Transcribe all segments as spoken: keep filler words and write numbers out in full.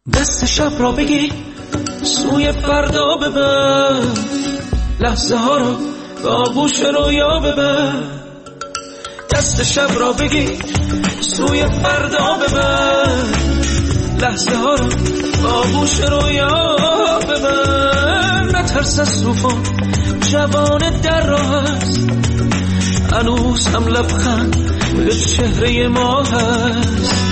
دست شب را بگی سوی فردا ببر، لحظه ها رو به آغوش رویا ببر. دست شب را بگی سوی فردا ببر، لحظه ها رو به آغوش رویا ببر. نترس از طوفان، جوان در راه است، هنوز هم لبخند به چهره ما هست.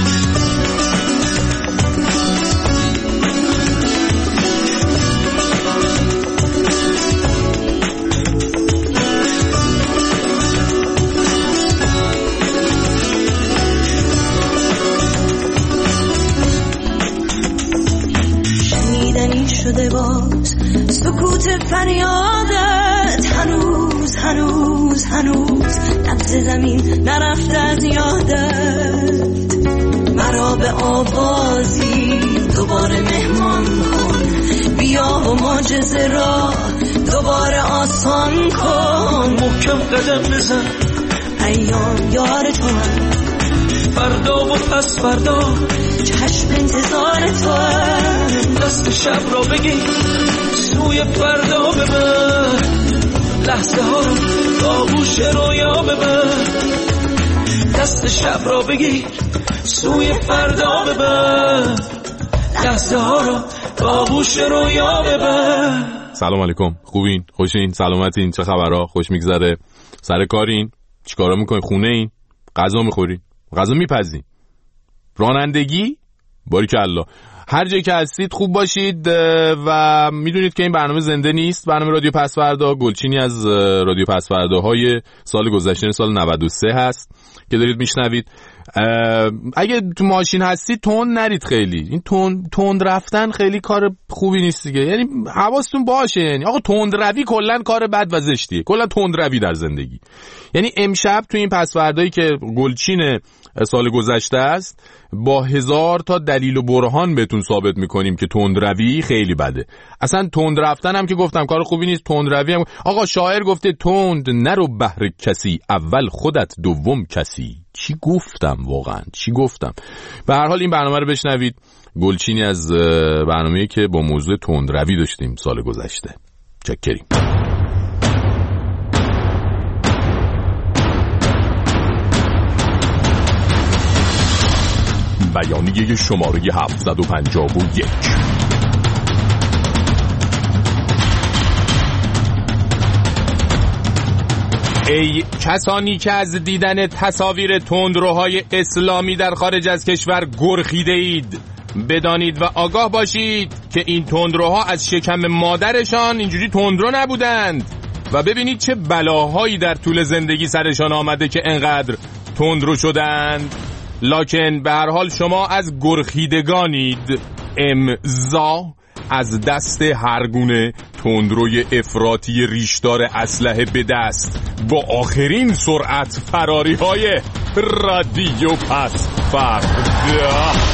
شده باز سکوت فریادت، هنوز هنوز هنوز نبض زمین نرفته از یادت. مرا به آوازی دوباره مهمان کن، بیا و معجزه را دوباره آسان کن. محکم قدم بزن، ایام یار تو هم، فردا و پس فردا چشم انتظار تو هم. دست شب را بگی سوی فردا ببر، لحظه ها رو به آغوش رویا ببر. دست شب را بگی سوی فردا ببر، لحظه ها رو به آغوش رویا ببر. سلام علیکم، خوبین؟ خوشین؟ سلامتین؟ چه خبرها؟ خوش میگذره؟ سر کارین؟ چیکارا میکنین؟ خونه این؟ غذا میخورین؟ غذا میپزین؟ رانندگی؟ باریکالله. هر جایی که هستید خوب باشید و میدونید که این برنامه زنده نیست، برنامه رادیو پسوردا گلچینی از رادیو پسورداهای سال گذشته، سال نود و سه هست که دارید میشنوید. اگه تو ماشین هستید تند نرید، خیلی این تند تند رفتن خیلی کار خوبی نیست دیگه، یعنی حواستون باشه. یعنی آقا تند روی کلا کار بد و زشتیه، کلا تند روی در زندگی. یعنی امشب تو این پسوردایی که گلچین سال گذشته است با هزار تا دلیل و برهان بهتون ثابت میکنیم که تندروی خیلی بده. اصلا تند رفتن هم که گفتم کار خوبی نیست، تندروی هم آقا شاعر گفته تند نرو بهر کسی، اول خودت دوم کسی. چی گفتم واقعا؟ چی گفتم؟ به هر حال این برنامه رو بشنوید، گلچینی از برنامه‌ای که با موضوع تندروی داشتیم سال گذشته. چکریم. بیانیه شماره هفتصد و پنجاه و یک. ای کسانی که از دیدن تصاویر تندروهای اسلامی در خارج از کشور گرخیده اید، بدانید و آگاه باشید که این تندروها از شکم مادرشان اینجوری تندرو نبودند و ببینید چه بلاهایی در طول زندگی سرشان آمده که انقدر تندرو شدند. لکن به هر حال شما از گرخیدگانید. امضا از دست هر گونه تندروی افراطی ریشدار اسلحه به دست با آخرین سرعت فراری های رادیو پسوردا.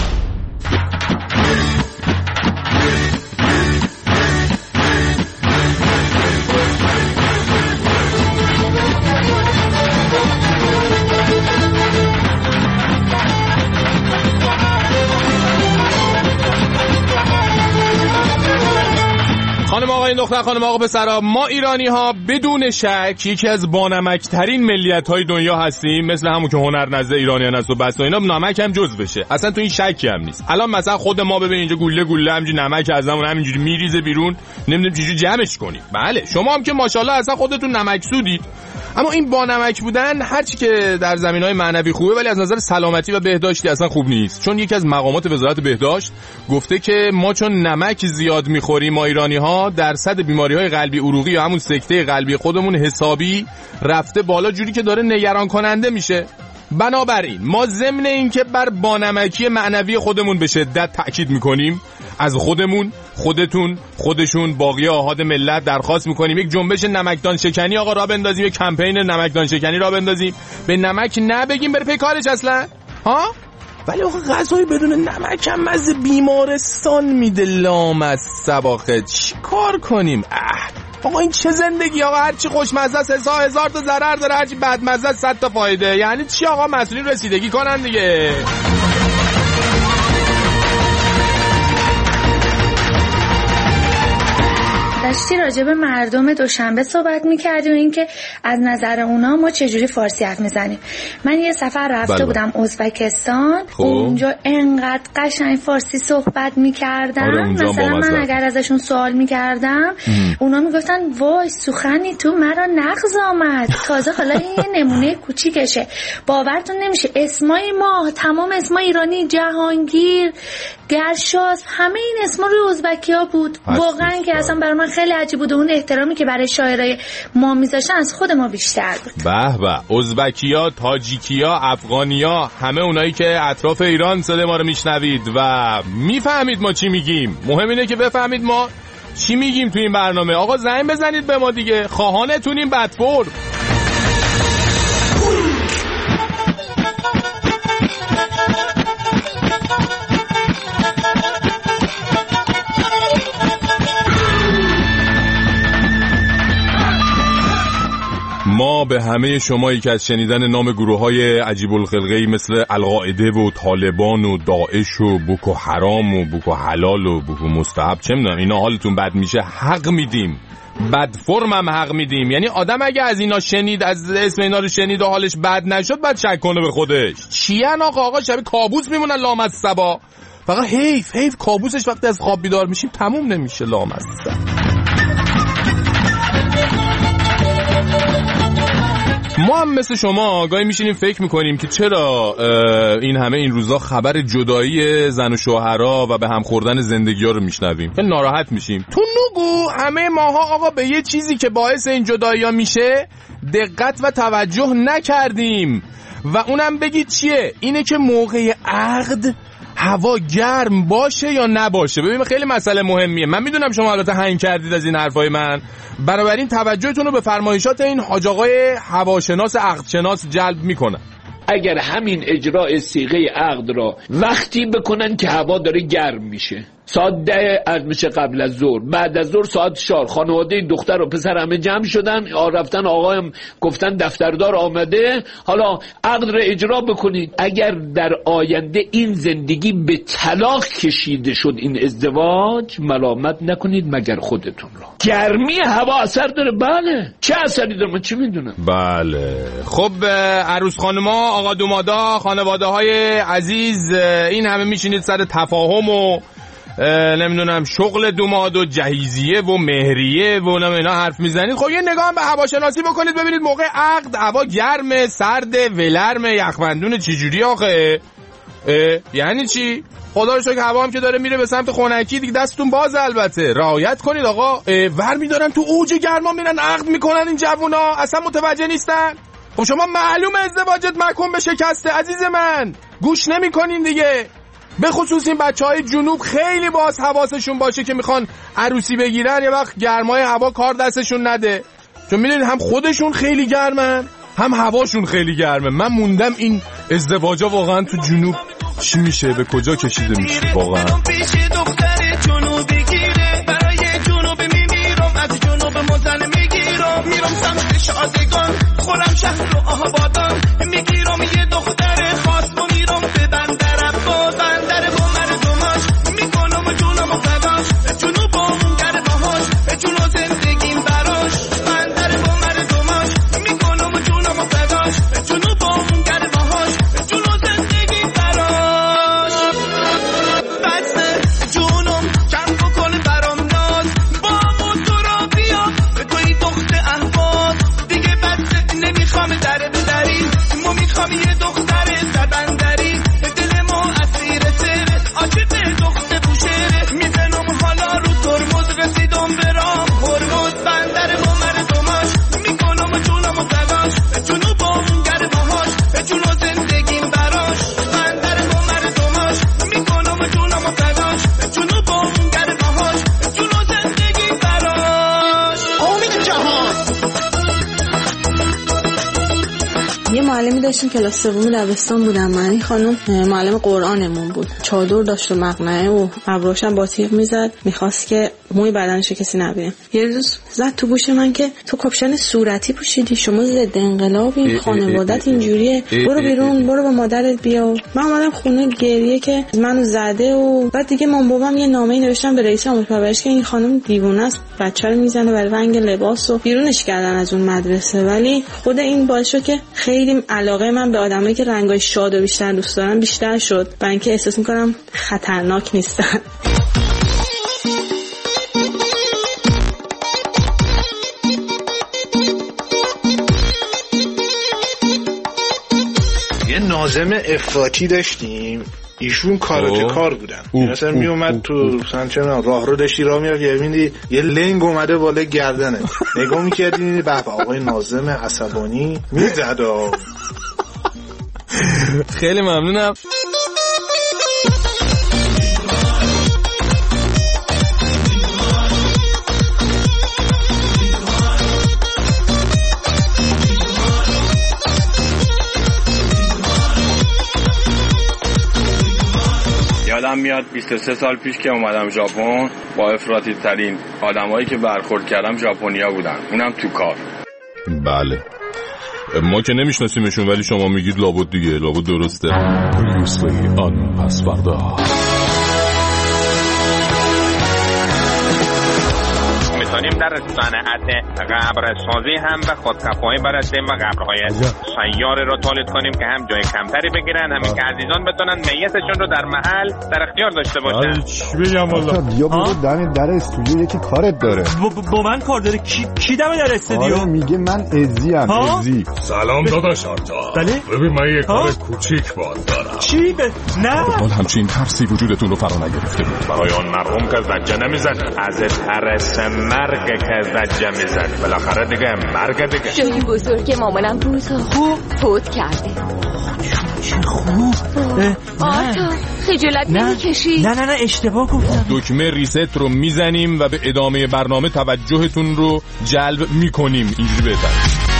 خانم آقای دختر، خانم آقا پسرا، ما ایرانی ها بدون شک یکی از بانمک ترین ملیت های دنیا هستیم، مثل همون که هنر نزد ایرانیان است و بس و اینا، نمک هم جز بشه، اصلا تو این شکی هم نیست. الان مثلا خود ما ببین اینجا گوله گوله همینجوری نمک ازمون همینجوری میریزه بیرون، نمیدونیم چجوری جمعش کنیم. بله شما هم که ماشاءالله اصلا خودتون نمک سودید. اما این با نمک بودن هرچی که در زمینهای معنوی خوبه، ولی از نظر سلامتی و بهداشتی اصلا خوب نیست. چون یکی از مقامات وزارت بهداشت گفته که ما چون نمک زیاد میخوریم ما ایرانی ها، درصد بیماری‌های قلبی عروقی یا همون سکته قلبی خودمون حسابی رفته بالا، جوری که داره نگران کننده میشه. بنابراین ما ضمن این که بر بانمکی معنوی خودمون به شدت تأکید میکنیم، از خودمون، خودتون، خودشون، باقی آحاد ملت درخواست میکنیم یک جنبش نمکدان شکنی آقا را بندازیم، یک کمپین نمکدان شکنی را بندازیم. به نمک نبگیم بره پی کارش اصلا ها. ولی آقا غذای بدون نمک هم مزه بیمارستان میده لام از سباخه، چی کار کنیم؟ اه آقا این چه زندگی آقا؟ هرچی خوشمزه است هزار هزار تا ضرر داره، هرچی بدمزه است صد تا فایده. یعنی چی آقا؟ مسئولین رسیدگی کنن دیگه. داشتی راجع به مردم دوشنبه صحبت میکردی و اینکه از نظر اونا ما چجوری فارسی حرف میزنیم. من یه سفر رفته بله. بودم ازبکستان، اونجا انقدر قشنگ فارسی صحبت میکردن. آره مثلا من اگر ازشون سوال میکردم اونا میگفتن وای سخنی تو مرا نغز آمد. تازه حالا این یه نمونه کوچیکشه، باورتون نمیشه اسمای ما، تمام اسمای ایرانی، جهانگیر، گرشاس، همه این اسما روی ازبکی‌ها بود. واقعا که اصلا برای من خیلی عجیب بود. اون احترامی که برای شاعرای ما میذاشتن از خود ما بیشتر بود. به به، ازبکی‌ها، تاجیکی‌ها، افغانی‌ها، همه اونایی که اطراف ایران صدای ما رو میشنوید و میفهمید ما چی میگیم. مهم اینه که بفهمید ما چی میگیم تو این برنامه. آقا زنگ بزنید به ما دیگه، خواهانتونیم بدفور. ما به همه شمایی که از شنیدن نام گروه‌های عجیب الخلقه‌ای مثل القاعده و طالبان و داعش و بوکو حرام و بوکو حلال و بوکو مستحب چه می‌دونم اینا حالتون بد میشه، حق میدیم، بد فرم هم حق میدیم. یعنی آدم اگه از اینا شنید، از اسم اینا رو شنید و حالش بد نشد، بعد شک کنه به خودش. چیان آقا آقا شبیه کابوس میمونن لامصبا. فقط حیف حیف کابوسش وقتی از خواب بیدار میشیم تموم نمیشه لامصب. ما هم مثل شما گاهی میشینیم فکر میکنیم که چرا این همه این روزا خبر جدایی زن و شوهرها و به هم خوردن زندگی ها رو میشنویم، خیلی ناراحت میشیم. تو نگو همه ماها آقا به یه چیزی که باعث این جدایی ها میشه دقت و توجه نکردیم و اونم بگید چیه؟ اینه که موقع عقد هوا گرم باشه یا نباشه. ببین خیلی مسئله مهمیه. من میدونم شما البته هنگ کردید از این حرفای من، بنابراین توجهتون رو به فرمایشات این حاج آقای هواشناس عقدشناس جلب میکنم. اگر همین اجرای صیغه عقد را وقتی بکنن که هوا داره گرم میشه، ساعت ده از میشه قبل از ظهر، بعد از ظهر ساعت چهار، خانواده دختر و پسر همه جمع شدن، رفتن آقایم گفتن دفتردار آمده، حالا عقد را اجرا بکنید. اگر در آینده این زندگی به طلاق کشیده شد، این ازدواج، ملامت نکنید مگر خودتون را. گرمی هوا اثر داره. بله چه اثری داره من چه میدونم. بله خب عروس خانما، آقا دومادا، خانواده های عزیز، این همه میشینید سر تفاهم و نمیدونم شغل دوماد و جهیزیه و مهریه و اینا حرف میزنید. خب یه نگاه به هواشناسی بکنید ببینید موقع عقد هوا گرمه، سرده، ولرمه، یخبندونه، چجوری آخه؟ یعنی چی؟ خدا رو شکر هوا هم که داره میره به سمت خنکی دیگه دستتون باز. البته رعایت کنید آقا. ور میدارن تو اوج گرما میرن عقد میکنن این جوونا، اصلا متوجه نیستن. خب شما معلومه ازدواجت محکوم به شکسته عزیز من، گوش نمیکنین دیگه. به خصوص این بچهای جنوب خیلی باز حواسشون باشه که میخوان عروسی بگیرن یه وقت گرمای هوا کار دستشون نده، چون میدونید هم خودشون خیلی گرمن هم هواشون خیلی گرمه. من موندم این ازدواجا واقعا تو جنوب چی میشه، به کجا کشیده میشه واقعا. میرم سمت شادگان، خورم شهر و آبادان، میگیرم یه دختر خاص و میرم به بندر عباس. بندر با مردماش میکنم جونم و فداش، جنوب و اون گردهاش، جون و زندگیم براش. بندر با مردماش میکنم جونم و فداش، جنوب و اون گردهاش، جون و زندگیم براش. بسته جونم کم بکن برام ناز، با موتورا بیا به توی دختر احواز. دیگه بسته نمیخوام در بدری، ما میخوام یه دختر داشتیم کلاس سوم دبستان بودم من. این خانم معلم قرآنمون بود، چادر داشت و مقنعه و ابروشم با تیغ میزد، میخواست که موی بدنشو کسی نبینه. یه روز زد تو گوش من که تو کاپشن صورتی پوشیدی، شما ضد انقلابی، خانوادت اینجوریه، برو بیرون، برو با مادرت بیا. من اومدم خونه گریه که منو زده و بعد دیگه مام بابام یه نامه‌ای نوشتن به رئیس آموزش پرورش که این خانم دیوونه است، بچه رو میزنه برای رنگ لباس و بیرونش کردن از اون مدرسه. ولی خود این باعث شد که خیلی علاقه من به آدمایی که رنگای شاد و بیشتر دوست دارن بیشتر شد، برای اینکه احساس می‌کنم خطرناک نیستن. یه ناظم افراطی داشتیم، ایشون کاراته کار بودن. مثلا می اومد تو مثلا چرا راه رو داشتی راه میرفت میبینی یه لنگ اومده بالا گردنه، نگاه میکردی به به آقای ناظم عصبانی میزد. خیلی ممنونم. یادم میاد بیست و سه سال پیش که اومدم ژاپن، با افراطی ترین آدمایی که برخورد کردم ژاپنیا بودن، اونم تو کار. بله ما که نمیشناسیمشون ولی شما میگید لابد دیگه، لابد درسته. پریوسلی آن پس فردا میتونیم در صنعت قبرسازی هم به خودکفایی برسیم و قبرهای سیاره را تولید کنیم که هم جای کمتری بگیرن، همین که عزیزان بتونن میتشون رو در محل در اختیار داشته باشن. چی بگم والا؟ بیا برو دم در استودیو یکی کارت داره. با من کار داره؟ کی کی دم در استودیو؟ آره میگه من ازی ام ازی. سلام داداش آنتا. بله؟ ببین من یه کار کوچیک باهات دارم. چی به نه؟ اون همچین ترسی وجودتون رو فرا نگرفته بود. برای اون مرحوم که زجه نمیزد، از ترس مرگ که زجه میزد، بالاخره دیگه مرگ دیگه. جایی بزرگ مامانم روز خوب فوت کرده. چه خوب؟ آتا خجالت نمیکشی؟ نه نه نه اشتباه گفتم. دکمه ریست رو میزنیم و به ادامه برنامه توجهتون رو جلب میکنیم. اینجوری بهتر.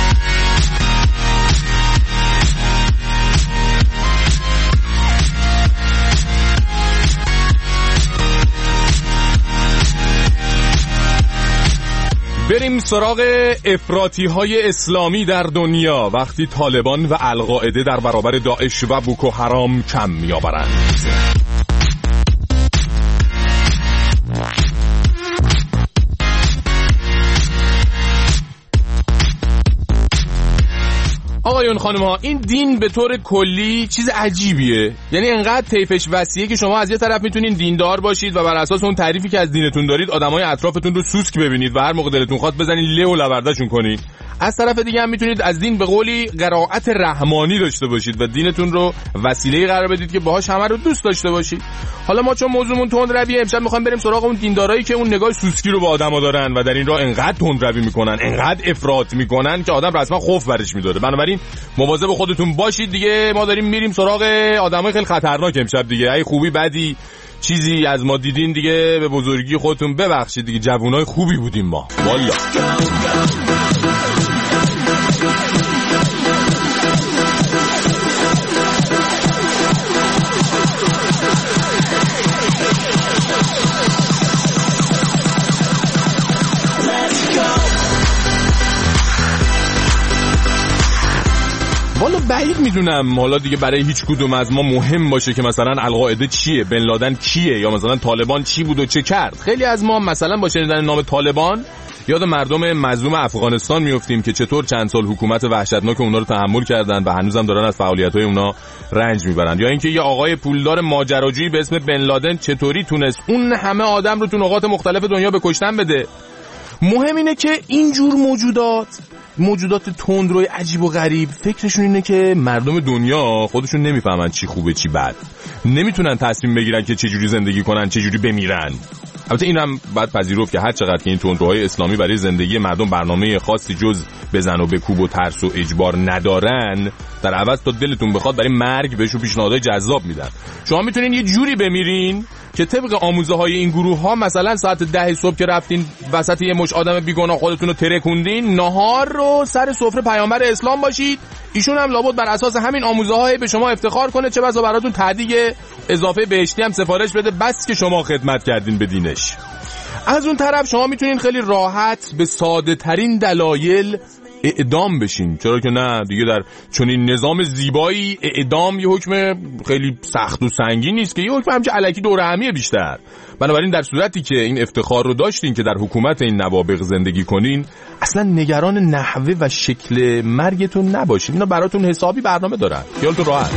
بریم سراغ افراطی های اسلامی در دنیا وقتی طالبان و القاعده در برابر داعش و بوکو حرام کم می‌آورند. آقایون خانم ها، این دین به طور کلی چیز عجیبیه. یعنی انقدر طیفش وسیعه که شما از یه طرف میتونین دیندار باشید و بر اساس اون تعریفی که از دینتون دارید آدمای اطرافتون رو سوسک ببینید و هر موقع دلتون خواست بزنین له و لوردهشون کنید. از طرف دیگه هم میتونید از دین به قولی قرائت رحمانی داشته باشید و دینتون رو وسیله قرار بدید که باهاش همه رو دوست داشته باشید. حالا ما چون موضوعمون تندرویه، امشب میخوایم بریم سراغ اون دیندارایی که اون نگاه سوسکی رو به آدما دارن و در این راه انقدر تندروی میکنن، انقدر افراط میکنن که آدم رسما خوف برش میداره. بنابراین مواظب خودتون باشید دیگه. ما داریم میریم سراغ آدمای خیلی خطرناک امشب دیگه. ای خوبی بدی چیزی از ما دیدین دیگه به بزرگی خودتون ببخشید دیگه. جوونای خوبی بودیم ما والله. والا بعید میدونم حالا دیگه برای هیچ کدوم از ما مهم باشه که مثلا القاعده چیه، بن لادن کیه، یا مثلا طالبان چی بود و چه کرد. خیلی از ما مثلا با شنیدن نام طالبان یاد مردم مظلوم افغانستان میافتیم که چطور چند سال حکومت وحشتناک اونا رو تحمل کردن و هنوزم دارن از فعالیت‌های اونا رنج میبرن. یا اینکه یه آقای پولدار ماجراجویی به اسم بن لادن چطوری تونست اون همه آدم رو تو نقاط مختلف دنیا به کشتن بده. مهم اینه که اینجور موجودات موجودات تندروی عجیب و غریب فکرشون اینه که مردم دنیا خودشون نمیفهمن چی خوبه چی بد، نمیتونن تصمیم بگیرن که چجوری زندگی کنن چجوری بمیرن. البته اینم باید پذیرفت که هر چقدر که این تندروهای اسلامی برای زندگی مردم برنامه خاصی جز بزن و بکوب و ترس و اجبار ندارن، در عوض تا دلتون بخواد برای مرگ بهشون پیشنهادهای جذاب میدن. شما میتونین یه جوری بمیرین که طبق آموزه های این گروه ها مثلا ساعت ده صبح که رفتین وسط یه مش آدم بیگناه خودتون رو ترکوندین، نهار رو سر سفره پیامبر اسلام باشید، ایشون هم لابد بر اساس همین آموزه‌های به شما افتخار کنه، چه بسا براتون تهدیگ اضافه بهشتی هم سفارش بده، بس که شما خدمت کردین به دینش. از اون طرف شما میتونین خیلی راحت به ساده ترین دلایل اعدام بشین، چرا که نه دیگه. در چنین نظام زیبایی اعدام یه حکم خیلی سخت و سنگین نیست که، یه حکم همچه الکی دور همیه بیشتر. بنابراین در صورتی که این افتخار رو داشتین که در حکومت این نوابغ زندگی کنین، اصلا نگران نحوه و شکل مرگتون نباشین، اینا براتون حسابی برنامه دارن، خیالتون راحت.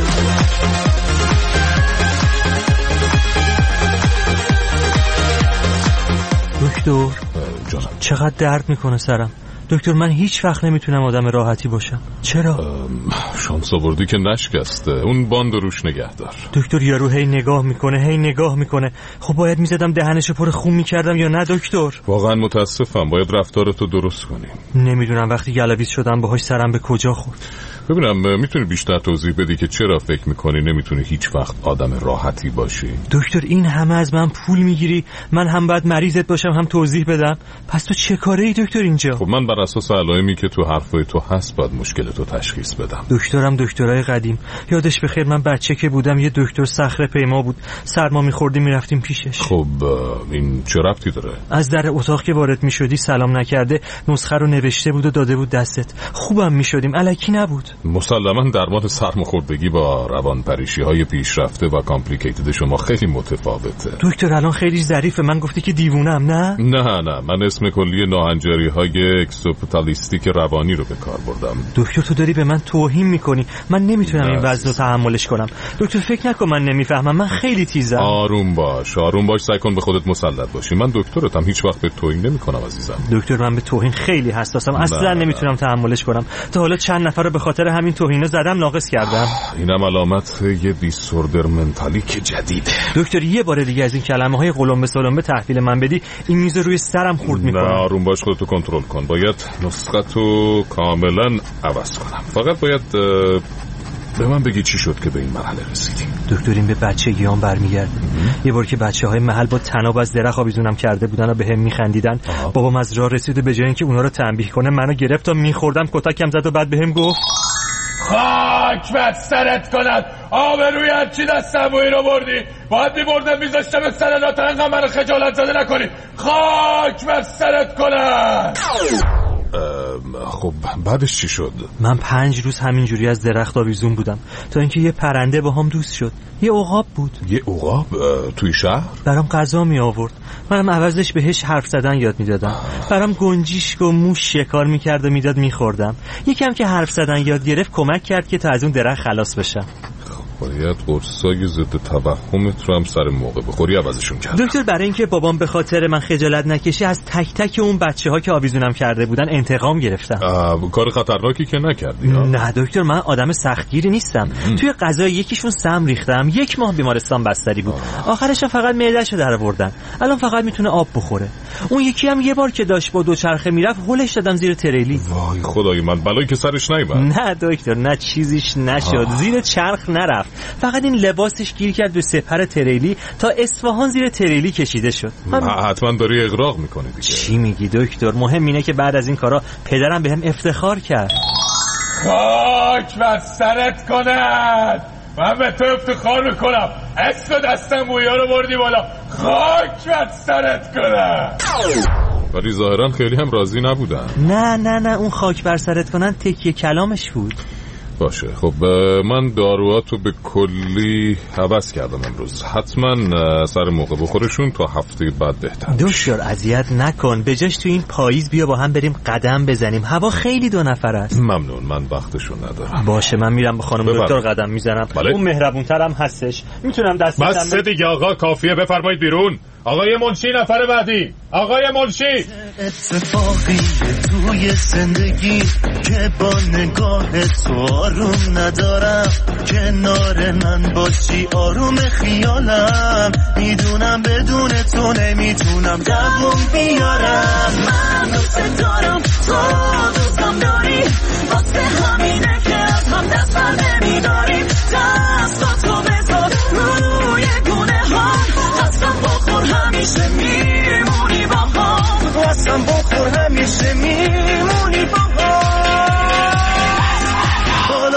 دکتر چقدر درد میکنه سرم. دکتر من هیچ وقت نمیتونم آدم راحتی باشم. چرا؟ شانس آوردی که نشکسته. اون باند روش نگه دار. دکتر یارو هی نگاه میکنه هی نگاه میکنه. خب باید میزدم دهنشو پر خون میکردم یا نه دکتر؟ واقعا متاسفم، باید رفتارتو درست کنی. نمیدونم وقتی گلاویز شدم باهاش سرم به کجا خورد. ببینم میتونی بیشتر توضیح بدی که چرا فکر میکنی نمیتونی هیچ وقت آدم راحتی باشی؟ دکتر این همه از من پول میگیری، من هم باید مریضت باشم هم توضیح بدم، پس تو چه کاره ای دکتر اینجا؟ خب من بر اساس علائمی که تو حرفای تو هست باید مشکلتو تشخیص بدم. دکترم دکترای قدیم، یادش بخیر من بچه که بودم یه دکتر صخره پیما بود، سرما میخوردیم میرفتیم پیشش. خب این چه ربطی داره؟ از در اتاق که وارد میشدی سلام نکرده نسخه رو نوشته بود و داده بود دستت، خوبم میشدیم، الکی نبود. مسلماً درمان سرماخوردگی با روانپریشی‌های پیشرفته و کامپلیکیتد شما خیلی متفاوته. دکتر الان خیلی ظریفه، من گفتی که دیوونم نه؟ نه نه من اسم کلی ناهنجاری‌های اکسوپتالیستیک روانی رو به کار بردم. دکتر تو داری به من توهین میکنی، من نمیتونم این وزن رو تحملش کنم. دکتر فکر نکن من نمیفهمم، من خیلی تیزم. آروم باش آروم باش سعی کن به خودت مسلط باشی. من دکترتم، هیچ وقت به توهین نمیکنم عزیزم. دکتر من به توهین خیلی حساسم، اصلا نمیتونم تحملش کنم. تا حالا چند نفر رو به خاطر همین توهینا زدم ناقص کردم. اینم علامت یه دیسوردر منتالیک جدیده. دکتر یه بار دیگه از این کلمه های قلمبه سلمبه تحویل من بدی این میز روی سرم خورد میکنه. نه آروم باش خودتو کنترل کن. باید نسختو کاملا عوض کنم. فقط باید به من بگی چی شد که به این مرحله رسیدی. دکتر این به بچگیام برمیگرده. یه بار که بچه‌های محل با طناب از درخت آویزونم کرده بودن و بهم میخندیدن، بابام از راه رسید و به جای اینکه اونا رو تنبیه کنه منو گرفت تا میخوردم کتکم زد و بعد بهم گفت خاک بر سرت کنن، آبروی هرچی دستم و این رو بردی، باید میبردم میذاشتم به سر ناتر انقدر منو خجالت زده نکنی. خاک بر سرت کنن. خب بعدش چی شد؟ من پنج روز همینجوری از درخت آویزون بودم تا اینکه یه پرنده با هم دوست شد. یه عقاب بود. یه عقاب توی شهر؟ برام غذا می آورد، منم عوضش بهش حرف زدن یاد میدادم. برام گنجیشک و موش شکار میکرد و میداد میخوردم. یکم که حرف زدن یاد گرفت کمک کرد که تا از اون درخت خلاص بشم. باید قرصای ضد توهمت رو هم سر موقع بخوری عوضشون کرد. دکتر برای اینکه بابام به خاطر من خجالت نکشه از تک تک اون بچه‌ها که آویزونم کرده بودن انتقام گرفتم. کار خطرناکی که نکردی ها؟ نه دکتر من آدم سختگیری نیستم. ام. توی غذای یکیشون سم ریختم، یک ماه بیمارستان بستری بود. آه. آخرش فقط معده‌شو درآوردن. الان فقط میتونه آب بخوره. اون یکی هم یه بار که داشت با دوچرخه میرفت هولش دادم زیر تریلی. وای خدای من بلایی که سرش نیومد. نه دکتر نه چیزیش نشد. آه. زیر چرخ نرفت. فقط این لباسش گیر کرد به سپر تریلی تا اصفهان زیر تریلی کشیده شد. من... حتما داری اغراق میکنی دیگه. چی میگی دکتر؟ مهم اینه که بعد از این کارا پدرم بهم افتخار کرد. خاک بر سرت کند، من به تو افتخار میکنم. اسم دستم بویا رو بردی بالا. خاک بر سرت کند. ولی ظاهرا خیلی هم راضی نبودن. نه نه نه اون خاک بر سرت کنن تکیه کلامش بود. باشه خب من داروهاتو به کلی عوض کردم امروز. حتما سر موقع بخورشون تا هفته بعد بهتر. دکتر اذیت نکن، به جاش تو این پاییز بیا با هم بریم قدم بزنیم. هوا خیلی دو نفر است. ممنون من وقتشون ندارم. باشه من میرم به خانم دکتر قدم میزنم. بله؟ اون مهربونترم هستش، میتونم دستم بس دیگه آقا کافیه، بفرمایید بیرون. آقای منشی نفر بعدی. آقای منشی. اتفاقی توی زندگی که با نگاه تو آروم ندارم، کنار من باشی آروم خیالم، میدونم بدون تو نمیتونم دوام بیارم. من دوست دارم تو دوستم داری، واسه همینه که از هم دست بر نمیداریم. دستاتو بذار روی گونه ها، قسم بخور همیشه میمونی با هم، قسم بخور همیشه میمونی با هم.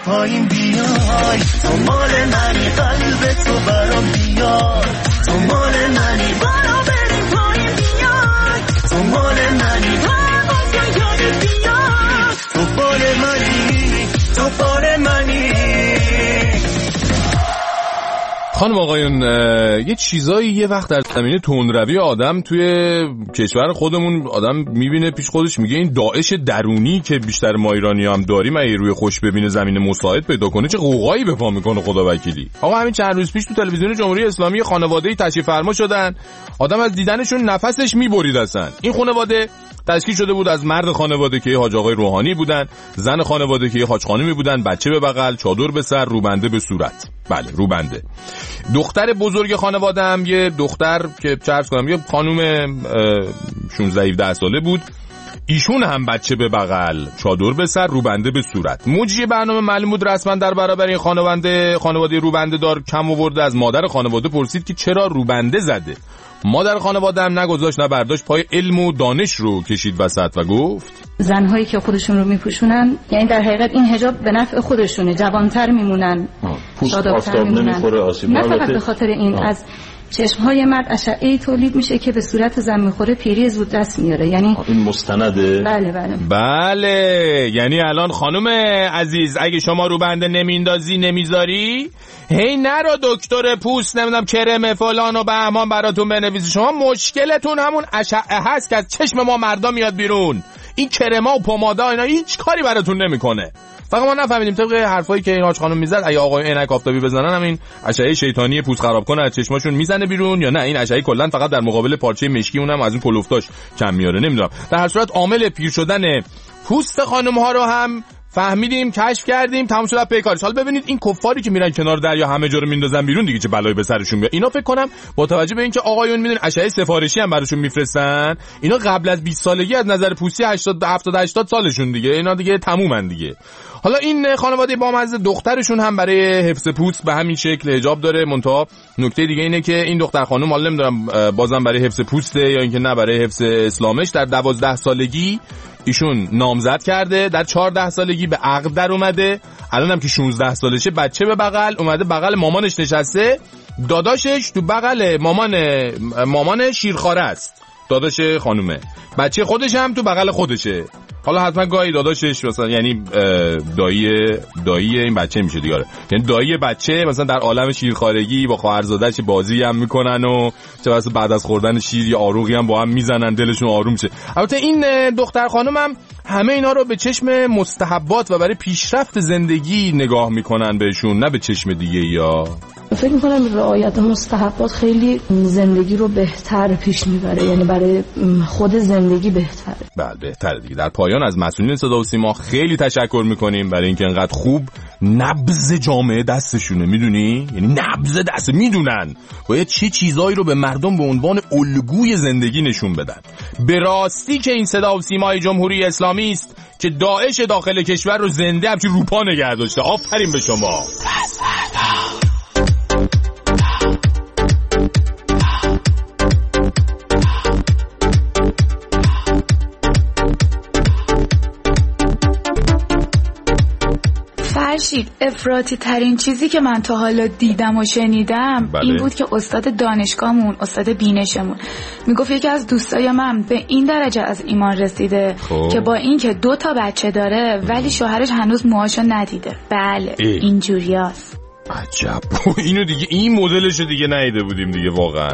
پایین بیای، تو مال منی قلب تو برام بیار، تو مال منی برا بریم پایین بیای، تو مال منی پرواز کن یادت بیار، تو بال منی تو بال منی. خانم آقایون، یه چیزایی یه وقت در زمینه تندروی آدم توی کشور خودمون آدم میبینه پیش خودش میگه این داعش درونی که بیشتر ما ایرانی هم داریم اگه روی خوش ببینه زمین مساعد پیدا کنه چه قوقایی به پا میکنه خدا وکیلی. آقا همین چند روز پیش تو تلویزیون جمهوری اسلامی خانواده‌ای تشریف فرما شدن، آدم از دیدنشون نفسش میبرید اصلا. این خانواده تشکیل شده بود از مرد خانواده که حاج آقای روحانی بودن، زن خانواده که حاج خانمی بودن، بچه به بغل، چادر به سر، روبنده به صورت. بله روبنده. دختر بزرگ خانواده هم یه دختر که چه عرض کنم یه خانم شانزده هفده ساله بود، ایشون هم بچه به بغل، چادر به سر، روبنده به صورت. مجری برنامه معلوم بود رسما در برابر این خانواده خانواده روبنده دار کم آورده. از مادر خانواده پرسید که چرا روبنده زده. مادر خانواده هم نگذاشت نه برداشت، پای علم و دانش رو کشید وسط و گفت زنهایی که خودشون رو میپوشونن یعنی در حقیقت این حجاب به نفع خودشونه، جوانتر میمونن، شادابتر میمونن، نه فقط به خاطر این آه. از چشمهای مرد اشعه‌ای تولید میشه که به صورت زن میخوره پیری زود دست میاره. یعنی این مستنده. بله بله بله. یعنی الان خانم عزیز اگه شما رو بنده نمیندازی نمیذاری هی نرو دکتر پوست نمیدونم کرم فلان و بهمان براتون بنویسی، شما مشکلتون همون اشعه هست که از چشم ما مردا میاد بیرون. این کرما و پمادا اینا هیچ کاری براتون نمیکنه. فقط ما نفهمیدیم طبق حرفایی که این حاج خانم میزد اگه آقای عینک آفتابی بزنن هم این اشعه شیطانی پوست خراب کنه از چشماشون میزنه بیرون، یا نه این اشعه کلا فقط در مقابل پارچه مشکی اونم از اون کلوفتاش کم میاره. نمیدونم. در هر صورت عامل پیر شدن پوست خانم ها رو هم فهمیدیم، کشف کردیم، تموم شد پیکارش. حالا ببینید این کفاری که میرن کنار دریا همه جا رو میندازن بیرون دیگه چه بلایی به سرشون میاد. اینا فکر کنم با توجه به اینکه آقایون میدونن اشعه سفارشی هم براشون میفرستن، اینا قبل از بیست سالگی از نظر پوستی هشتاد هفتاد هشتاد سالشون دیگه اینا دیگه تمومن دیگه. حالا این خانواده بامزه دخترشون هم برای حفظ پوست به همین شکل حجاب داره، منتها نکته دیگه اینه که این دختر خانم حالا نمیدونم بازم برای حفظ پوسته یا اینکه نه برای حفظ اسلامش در دوازده سالگی ایشون نامزد کرده، در چهارده سالگی به عقد در اومده، الان هم که شانزده سالشه بچه به بغل اومده، بغل مامانش نشسته، داداشش تو بغل مامان مامان شیرخواره است، داداش خانومه، بچه خودش هم تو بغل خودشه. حالا حتما گاهی داداشش مثلا یعنی دایی دایی این بچه میشه دیگه، یعنی دایی بچه مثلا در عالم شیرخوارگی با خواهرزاده‌اش بازی هم میکنن و چه واسه بعد از خوردن شیر یا آروغی هم با هم میزنن، دلشون آروم شه. البته این دختر خانم هم همه اینا رو به چشم مستحبات و برای پیشرفت زندگی نگاه میکنن بهشون، نه به چشم دیگه. یا فکر میکنم رعایت مستحبات خیلی زندگی رو بهتر پیش میبره، یعنی برای خود زندگی بهتره. بله بهتره دیگه. در پایان از مسئولین صدا و سیما خیلی تشکر میکنیم برای اینکه انقدر خوب نبض جامعه دستشونه، میدونی؟ یعنی نبض دست میدونن باید چه چیزایی رو به مردم به عنوان الگوی زندگی نشون بدن. به راستی که این صدا و سیمای جمهوری اسلامی است که داعش داخل کشور رو زنده همچین روپا نگه داشته. آفرین به شما. فرشید، افراطی ترین چیزی که من تا حالا دیدم و شنیدم بله. این بود که استاد دانشگاهمون، استاد بینشمون میگفت یکی از دوستای من به این درجه از ایمان رسیده خوب. که با این که دو تا بچه داره ولی شوهرش هنوز موهاشو ندیده. بله اینجوریاست. عجب. اینو دیگه این مدلشو دیگه ندیده بودیم دیگه واقعا.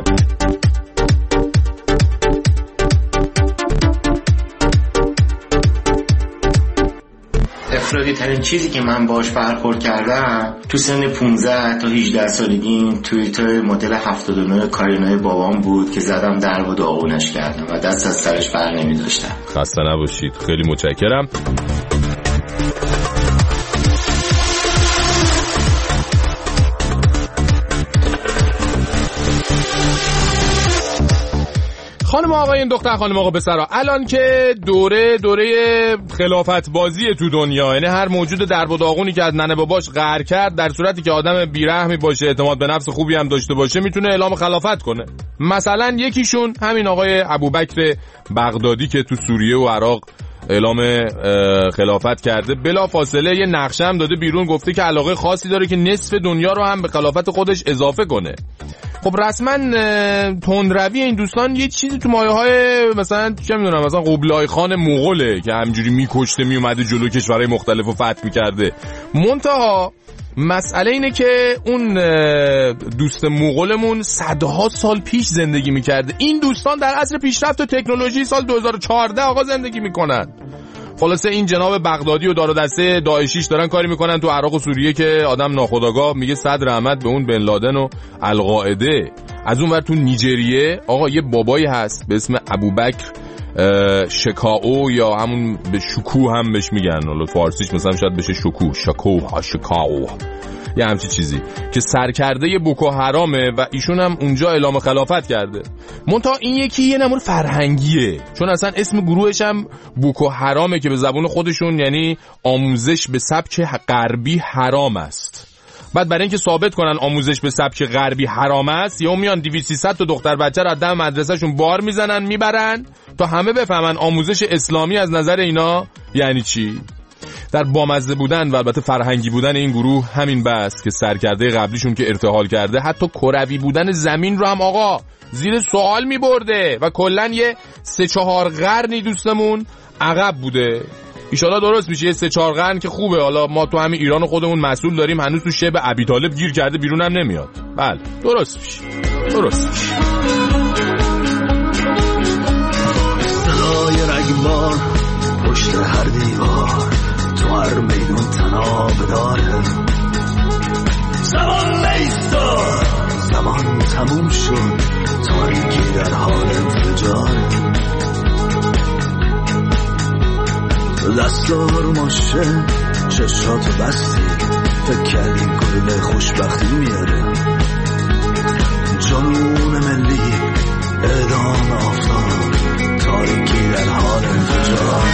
افرادی ترین چیزی که من باش برخورد کردم تو سن پانزده تا هجده سالگی توییتر مدل هفتاد و نه کارینای بابام بود که زدم در و داغونش کردم و دست از سرش بر نمی داشتم. خسته نباشید، خیلی متشکرم. خانم آقایون، دختر خانم آقا پسرا، الان که دوره دوره خلافت بازی تو دنیا، یعنی هر موجود درب و داغونی که از ننه باباش قهر کرد در صورتی که آدم بیرحمی باشه، اعتماد به نفس خوبی هم داشته باشه، میتونه اعلام خلافت کنه. مثلا یکیشون همین آقای ابوبکر بغدادی که تو سوریه و عراق اعلام خلافت کرده. بلا فاصله یه نقشه هم داده بیرون، گفته که علاقه خاصی داره که نصف دنیا رو هم به خلافت خودش اضافه کنه. خب رسما تندروی این دوستان یه چیزی تو مایه های مثلا چه میدونم مثلا قبلای خان مغوله که همجوری میکشته میومده جلو کشورهای مختلف و فتح میکرده. منتها مسئله اینه که اون دوست مغولمون صدها سال پیش زندگی میکرده، این دوستان در عصر پیشرفت و تکنولوژی سال دو هزار و چهارده آقا زندگی میکنن. خلاصه این جناب بغدادی و دار و دسته داعشیش دارن کاری میکنن تو عراق و سوریه که آدم ناخودآگاه میگه صد رحمت به اون بن لادن و القاعده. از اون ور تو نیجریه آقا یه بابایی هست به اسم ابوبکر شکاو یا همون به شکو هم بهش میگن، حالا فارسیش مثلا شاید بشه شکو شکو ها شکاو یه همچی چیزی، که سرکرده بوکو حرامه و ایشون هم اونجا اعلام خلافت کرده. منتها این یکی یه نمور فرهنگیه، چون اصلا اسم گروهش هم بوکو حرامه که به زبون خودشون یعنی آموزش به سبک غربی حرام است. بعد برای اینکه ثابت کنن آموزش به سبک غربی حرام است، یا میان دویست سیصد تا دختر بچه رو از دم مدرسه‌شون بار میزنن میبرن تا همه بفهمن آموزش اسلامی از نظر اینا یعنی چی. در بامزه بودن و البته فرهنگی بودن این گروه همین بس که سرکرده قبلیشون که ارتحال کرده حتی کروی بودن زمین رو هم آقا زیر سوال میبرده و کلن یه سه چهار قرنی دوستمون عقب بوده. ایشالا درست میشه، یه سه چهار قرن که خوبه. حالا ما تو همین ایران خودمون مسئول داریم، هنوز تو شب ابی طالب گیر کرده بیرون هم نمیاد. بله درست میشه درست میشه. صدای رگبار پشت هر دیوار تو هر میدون تناب داره. زمان نیستار زمان تموم شد تاریکی در حال انفجاره. دستار ماشه چشاتو بستی فکر کردی گل خوشبختی میاره. جنون ملی اعدام آفتاب تاریکی در حال انفجار.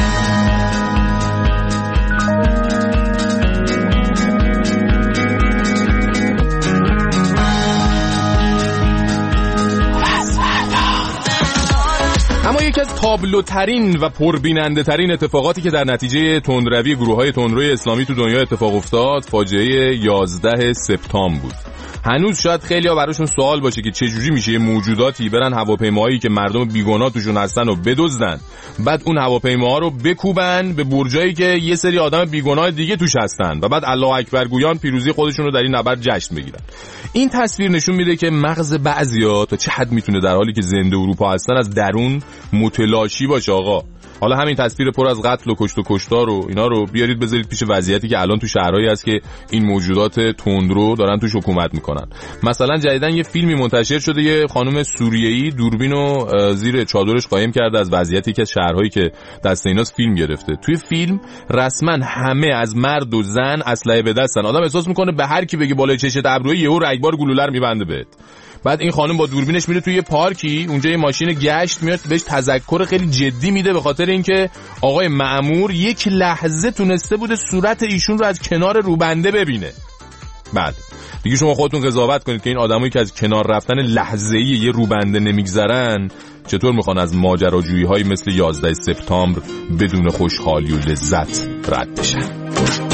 اما یکی از تابلوترین و پربیننده ترین اتفاقاتی که در نتیجه تندروی گروه‌های تندروی اسلامی تو دنیا اتفاق افتاد فاجعه یازده سپتامبر بود. هنوز شاید خیلی‌ها براشون سوال باشه که چجوری میشه یه موجوداتی برن هواپیماهایی که مردم بیگناه توشون هستن رو بدزدن، بعد اون هواپیماها رو بکوبن به برجایی که یه سری آدم بیگناه دیگه توش هستن و بعد الله اکبر گویان پیروزی خودشون رو در این نبرد جشن بگیرن. این تصویر نشون میده که مغز بعضیا تا چه حد میتونه در حالی که زنده اروپا هستن از درون متلاشی باشه آقا. حالا همین تصویر پر از قتل و کشت و کشتار و اینا رو بیارید بذارید پیش وضعیتی که الان تو شهرهایی هست که این موجودات تندرو دارن توش حکومت میکنن. مثلا جدیدن یه فیلمی منتشر شده، یه خانم سوریه‌ای دوربینو زیر چادرش قایم کرده از وضعیتی که شهرهایی که دست ایناست فیلم گرفته. توی فیلم رسما همه از مرد و زن اسلحه به دستن. آدم احساس میکنه به هر کی بگه بالای چشت ابروی یهو رگبار گلوله رو میبنده بهت. بعد این خانم با دوربینش میره توی یه پارکی، اونجا یه ماشین گشت میاد بهش تذکر خیلی جدی میده به خاطر اینکه آقای مأمور یک لحظه تونسته بوده صورت ایشون رو از کنار روبنده ببینه. بعد دیگه شما خودتون قضاوت کنید که این آدمایی که از کنار رفتن لحظه‌ای یه روبنده نمیگذرن چطور میخوان از ماجراجویی‌های مثل یازده سپتامبر بدون خوشحالی و لذت رد بشن.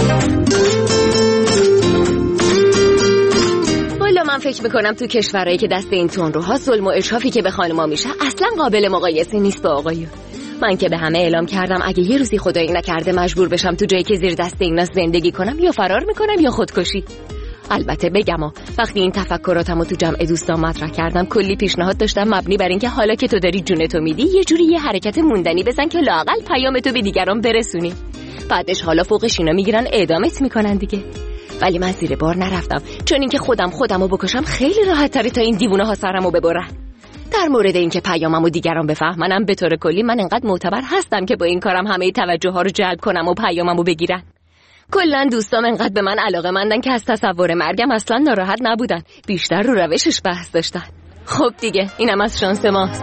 من فکر میکنم تو کشورهایی که دست این تندروها ظلم و ارشافی که به خانما میشه اصلا قابل مقایسه نیست با آقایون. من که به همه اعلام کردم اگه یه روزی خدایی نکرده مجبور بشم تو جایی که زیر دست اینا زندگی کنم یا فرار میکنم یا خودکشی. البته بگم و وقتی این تفکراتمو تو جمع دوستان مطرح کردم کلی پیشنهاد داشتم مبنی بر اینکه حالا که تو داری جونتو میدی یه جوری یه حرکت موندنی بزن که لااقل پیامتو به دیگران برسونی. بعدش حالا فوقش اینا میگیرن اعدامت میکنن دیگه. ولی من زیر بار نرفتم، چون اینکه خودم خودمو بکشم خیلی راحت تره تا این دیوونه ها سرمو ببرن. در مورد اینکه پیاممو دیگران بفهمنم به طور کلی من انقدر معتبر هستم که با این کارم همه توجه ها رو جلب کنم و پیاممو بگیرن. کلا دوستام انقدر به من علاقه‌مندن که از تصور مرگم اصلا ناراحت نبودن، بیشتر رو روشش بحث داشتن. خب دیگه اینم از شانس ماست.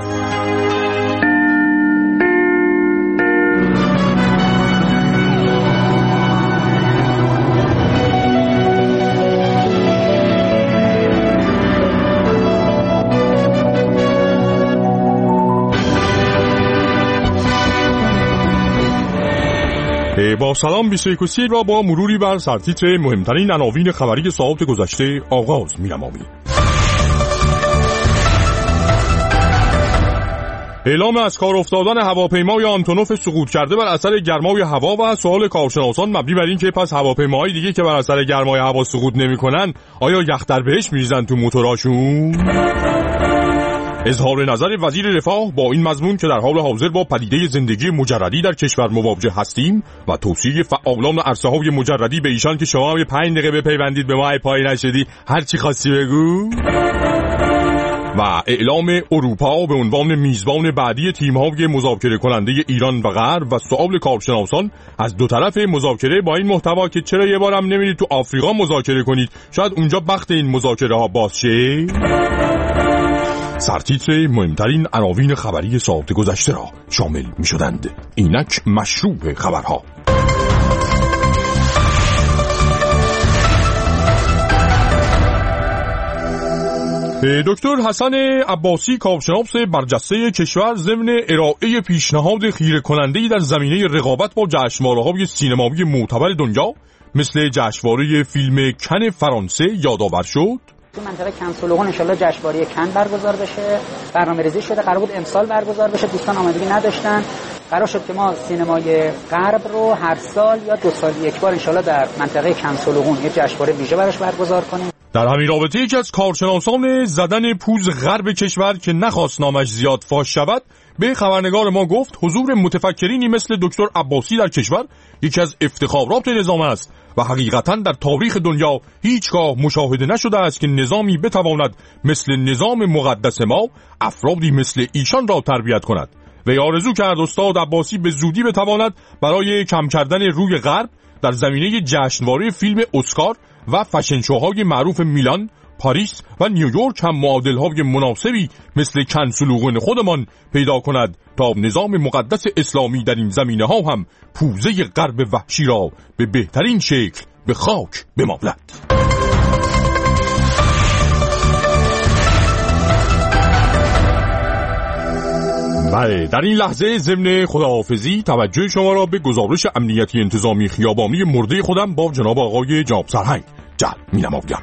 با سلام بیست و یک و سی را با مروری بر سرتیتر مهمترین عناوین خبری ساعت گذشته آغاز می‌نماییم. اعلام از کار افتادن هواپیمای آنتونوف سقوط کرده بر اثر گرمای هوا و سوال کارشناسان مبنی بر این که پس هواپیماهای دیگه که بر اثر گرمای هوا سقوط نمی‌کنن آیا یخ در بهش می‌ریزن تو موتوراشون؟ اظهار نظر وزیر رفاه با این مضمون که در حال حاضر با پدیده زندگی مجردی در کشور مواجه هستیم و توصیه فعالان عرصه‌های مجردی به ایشان که شما هم پنج دقیقه بپیوندید به ما پای نشدی هر چی خواستی بگو. و اعلام اروپا به عنوان میزبان بعدی تیم‌های مذاکره کننده ایران و غرب و سؤال کارشناسان از دو طرف مذاکره با این محتوا که چرا یه بارم نمیرید تو آفریقا مذاکره کنید، شاید اونجا بخت این مذاکره ها باز شه. سرتیتر مهمترین عناوین خبری ساعت گذشته را شامل می شدند. اینک مشروع خبرها. دکتر حسن عباسی کارشناس برجسته کشور ضمن ارائه پیشنهاد خیره کننده‌ای در زمینه رقابت با جشنواره‌های سینمایی معتبر دنیا مثل جشنواره فیلم کن فرانسه یادآور شد. تو منطقه کنسولوغون انشالله جشنواره کن برگزار بشه. برنامه‌ریزی شده، قرار بود امسال برگزار بشه، دوستان آمادگی نداشتن. قرار شد که ما سینمای غرب رو هر سال یا دو سال یک بار انشالله در منطقه کنسولوغون یه جشنواره ویژه براش برگزار کنیم. در همین رابطه یکی از کارشناسان زدن پوز غرب کشور که نخواست نامش زیاد فاش شود به خبرنگار ما گفت حضور متفکرینی مثل دکتر عباسی در کشور یکی از افتخارات نظام است و حقیقتاً در تاریخ دنیا هیچگاه مشاهده نشده است که نظامی بتواند مثل نظام مقدس ما افرادی مثل ایشان را تربیت کند. و آرزو کرد استاد عباسی به زودی بتواند برای کم کردن روی غرب در زمینه جشنواره فیلم اسکار و فشن شوهای معروف میلان، پاریس و نیویورک هم معادل‌های مناسبی مثل کنسولوغون خودمان پیدا کند تا نظام مقدس اسلامی در این زمینه ها هم پوزه غرب وحشی را به بهترین شکل به خاک بمالد. بله، در این لحظه ضمن خداحافظی توجه شما را به گزارش امنیتی انتظامی خیابانی مرده خودم با جناب آقای جناب سرهنگ جلب می‌نمایم.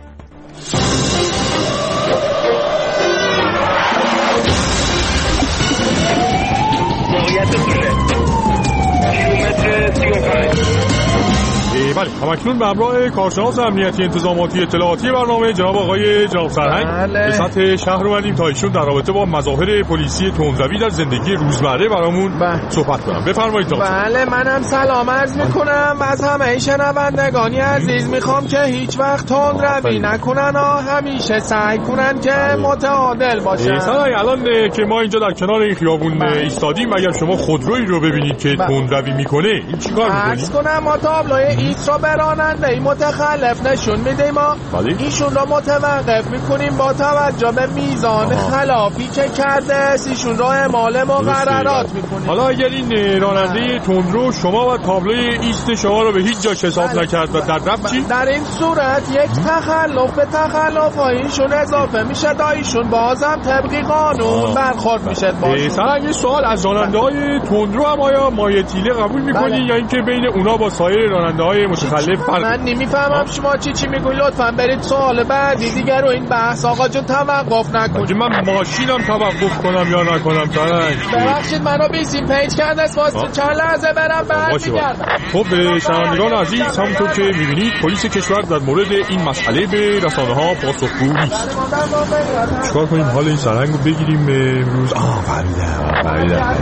بله، همکنون به همراه کارشناس امنیتی انتظاماتی اطلاعاتی برنامه جناب آقای جناب سرهنگ بله. به سطح شهر اومدیم تا ایشون در رابطه با مظاهر پلیسی تندروی در زندگی روزمره برامون بله. صحبت کنم. بفرمایید جناب. بله، منم سلام عرض میکنم. از همه شنوندگانی عزیز میخوام که هیچ وقت تندروی نکنن و همیشه سعی کنن که متعادل باشن. سرهنگ، الان که ما اینجا در کنار این خیابون ایستادیم، اگر شما خودرویی رو ببینید که تندروی میکنه، این چیکار میکنید؟ عرض کنم ما تابلوی ایست رو به راننده متخلف نشون میدیم، ما ایشون رو متوقف میکنیم با توجه به میزان خلافی که کرده ایشون رو اعمال مقررات میکنیم. حالا اگر این راننده تندرو شما و تابلوی ایست شما رو به هیچ جا حساب نکرد و در رفت چی؟ در این صورت یک تخلف به تخلف های ایشون اضافه میشه تا ایشون بازم طبقی قانون برخورد میشه. سرهنگ، یه سوال از راننده های تندرو هم آیا مایه تیله قبول میکنی یا اینکه بین اونا با سایر راننده های متخلف فرق؟ من نمیفهمم شما چی چی میگوی. لطفاً برید سوال بعدی دیگه رو این بحث آقا جون توقف نکنید. من ماشینم توقف کنم یا نکنم سرهنگ؟ ببخشید منو بیسیم پیج کرده است واسه چند لحظه برم بعد میگردم. خب شنوندگان عزیز، همونطور که میبینید پلیس کشور در مورد این مسئله به رسانه ها پاسخگو نیست. چیکار کنیم حال این سرهنگ رو بگیریم امروز؟ آه فهمیدم فهمیدم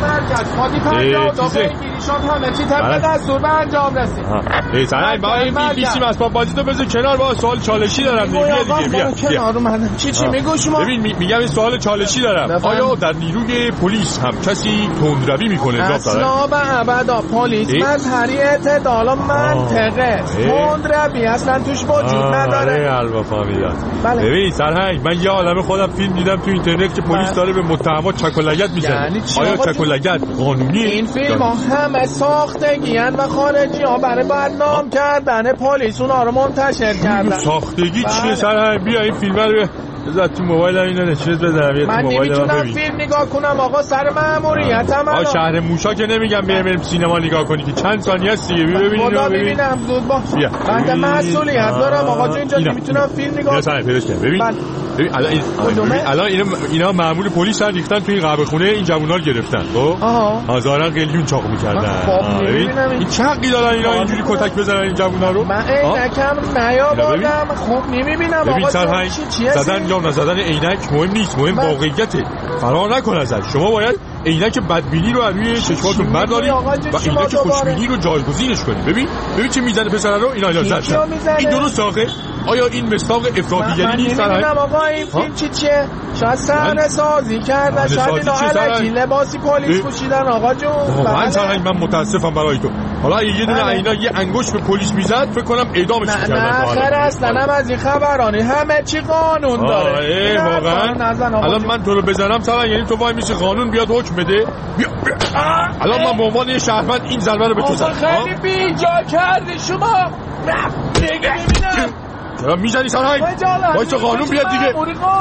همه چی طبق دستور به انجام رسید. سرهنگ با این بیسیم اسباب بازی تو بذار کنار، با سوال چالشی دارم. بیا دیگه بیا کنار اومدم. چی چی میگو شما؟ ببین میگم این سوال چالشی دارم. آیا در نیروی پلیس هم کسی تندروی میکنه؟ اصلا و ابدا پلیس مظهری اعتدال و منطقه، تندروی اصلا توش وجود نداره. البته فهمیدم. ببین سرهنگ، من یه عالمه خودم فیلم دیدم تو اینترنت که پلیس داره به متهمات چک و لگد میزنه. آیا چک و لگد قانونیه؟ این فیلم ها همه ساختگی ان و خارجی ها برای بدنام کردن پلیس اونا رو منتشر کردن. ساختگی چیه سرهنگ؟ بیا این فیلم رو بذار تو موبایل اینو نشون بزنم یه من نمیتونم فیلم نگاه کنم آقا سر مأموریتم. آ شهر موشا که نمیگم بریم بریم سینما نگاه کنی که چند ثانیه است دیگه. ببین خدا ببینم زود با من مسئولیت دارم آقا جون اینجا نمیتونم فیلم نگاه کنم. ببین ببین الان الان اینا اینا مأمور پلیس هم ریختن توی قهوه خونه این جوونا رو گرفتن. خب هزارا قلیون چاق می‌کردن. ببین این چقی دارن اینا اینجوری کتک بزنن این جوونا رو. من عینکم نیاوردم خوب نمی‌بینم آقا چیه زدن یا نزدن عینک مهم نیست، مهم واقعیته. فرار نکن ازش. شما باید عینک بدبینی رو روی چشماتون بردارید و عینک خوشبینی رو جایگزینش کنید. ببین ببین چه میزنه پسر رو اینا اینا زدن. این درست آخه آیا این مصداق افراطیگری نیست؟ من نمیدونم آقا این فیلم چی چیه؟ شاید صحنه سازی کردن، شاید اینا علکی لباسی پلیس پوشیدن آقا جون. من سرنگ من متاسفم برای تو. حالا یه دونه اینا یه انگشت به پلیس میزد فکر کنم اعدامش می‌کردن. نه خیر اصلا هم از این خبرانی همه چی قانون داره. واقعا الان من تو رو بزنم سرنگ یعنی تو وای میشه قانون بیاد حکم بده؟ بیا الان من به عنوان یه شهروند این ضربه رو به تو زدم. خیلی بیجا کردی شما. دیگه ببینم چرا میزنی سرهنگ؟ وایسا قانون بیاد دیگه.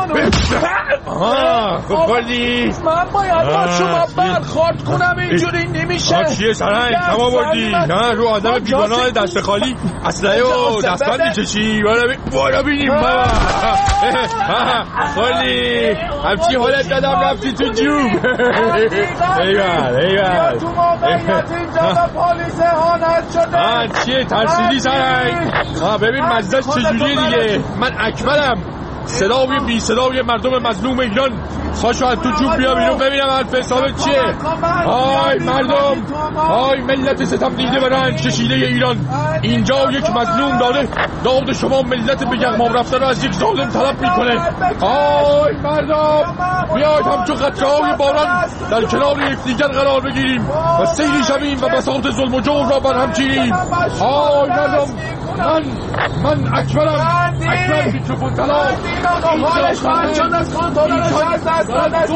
آها خب کردی من باید با شما برخورد کنم اینجوری نمیشه. آه چیه سرهنگ؟ کم آوردی نه رو آدم بیگناه دست خالی اسلحه و دستبند میکشی. بالا بینیم بابا خالی همچی حالت دادم رفتی تو جوب. ایوال ایوال تو موقعیت اینجا به پلیس اهانت شده. آه چیه ترسیدی سرهنگ؟ آه ببین مزدش چجوریه دیگه. من اکبرم صدا و بی صدا و مردم مظلوم ایران. پاشو از تو جوب بیا بیرون ببینم حرف حسابت چیه. آی مردم آی ملت ستم دیده و رنج کشیده ایران، اینجا یک مظلوم داره داد شما ملت به یغمام رفته رو از یک ظالم طلب میکنه. آی مردم بیاید همچون قطره‌های باران در کنار یکدیگر قرار بگیریم و سیری شویم و بساط ظلم و جور را بر هم چیریم. آی مردم من من اکبرم اکبر میکروفون طلا حالش خواهد شد از کنترل از دست دست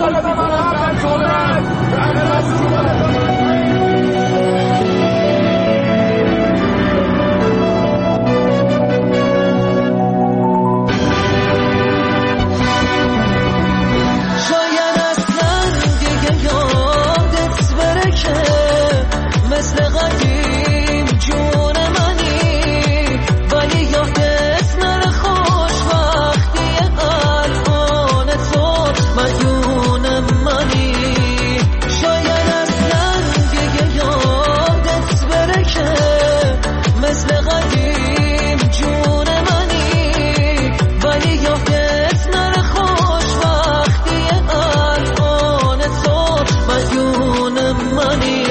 شاید اصلا دیگه یادت بره که مثل قدیم جون منی، ولی یادت نره خوش وقتی قلبان تو مدیون منی. شاید اصلا دیگه یادت بره که مثل قدیم جون منی، ولی یادت نره خوش وقتی قلبان تو مدیون منی.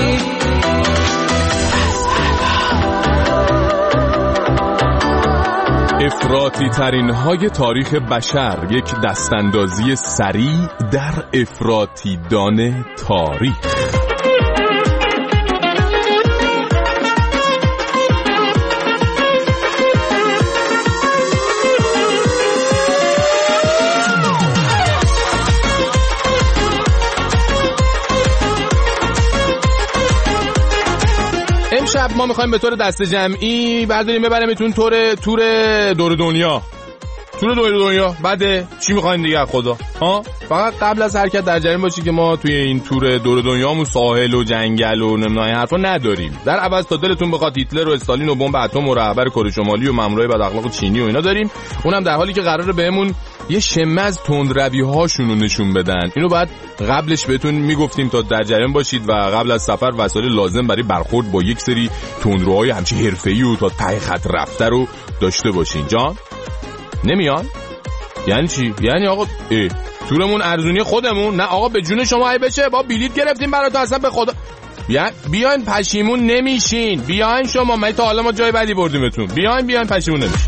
افراطی ترین های تاریخ بشر، یک دستاندازی سریع در افراطیدان تاریخ. امشب ما میخوایم به طور دست جمعی برداریم ببریمتون تور تور دور دنیا. تور دور دنیا بعد چی میخواین دیگه خدا ها؟ فقط قبل از حرکت در جریان باشی که ما توی این تور دور دنیامون ساحل و جنگل و نمیدونم حرفا نداریم. در عوض تا دلتون بخواد هیتلر و استالین و بمب اتم و رهبر کره شمالی و مامورای بد اخلاق چینی و اینا داریم. اونم در حالی که قراره بهمون یه شمه از تندروی هاشون رو نشون بدن. اینو بعد قبلش بهتون میگفتیم تا در جریان باشید و قبل از سفر وسایل لازم برای برخورد با یک سری تندروهای همچین حرفه‌ای و تا ته خط رفته رو داشته باشین. جان نمیان؟ یعنی چی؟ یعنی آقا اه تورمون ارزونی خودمون؟ نه آقا به جون شما ای بشه با بلیط گرفتیم برای تو اصلا به خدا بیاین بیاین پشیمون نمیشین. بیاین شما من تا حالا ما جای بدی بردیمتون. بیاین بیاین پشیمون نمیشین.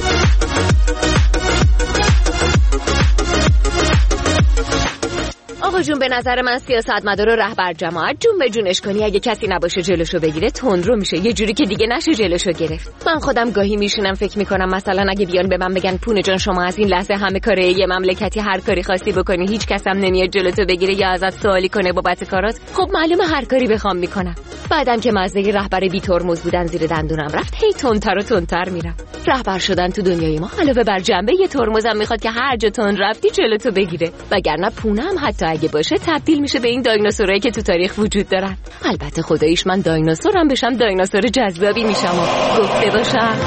آقا آقا جون به نظر من سیاستمدار و رهبر جماعت جون به جونش کنی، اگه کسی نباشه جلوشو بگیره تندرو میشه، یه جوری که دیگه نشه جلوشو گرفت. من خودم گاهی میشینم فکر میکنم مثلا اگه بیان به من بگن پونه جان شما از این لحظه همه کاره یه مملکتی هر کاری خواستی بکنی هیچ کس هم نمیاد جلوتو بگیره یا ازت سوالی کنه بابت کارات، خب معلومه هر کاری بخوام میکنم. بعدم که مزه رهبر بی ترمز بودن زیر دندونم رفت، هی تندتر و تندتر میرم. رهبر شدن تو دنیای ما علاوه بر جنبه یه ترمزم میخواد که هر جا تند رفتی جلوتو بگیره، وگرنه پونه هم حتی اگه باشه تبدیل میشه به این دایناسورایی که تو تاریخ وجود دارن. البته خداییش من دایناسورم بشم دایناسور جذابی میشم و گفته باشم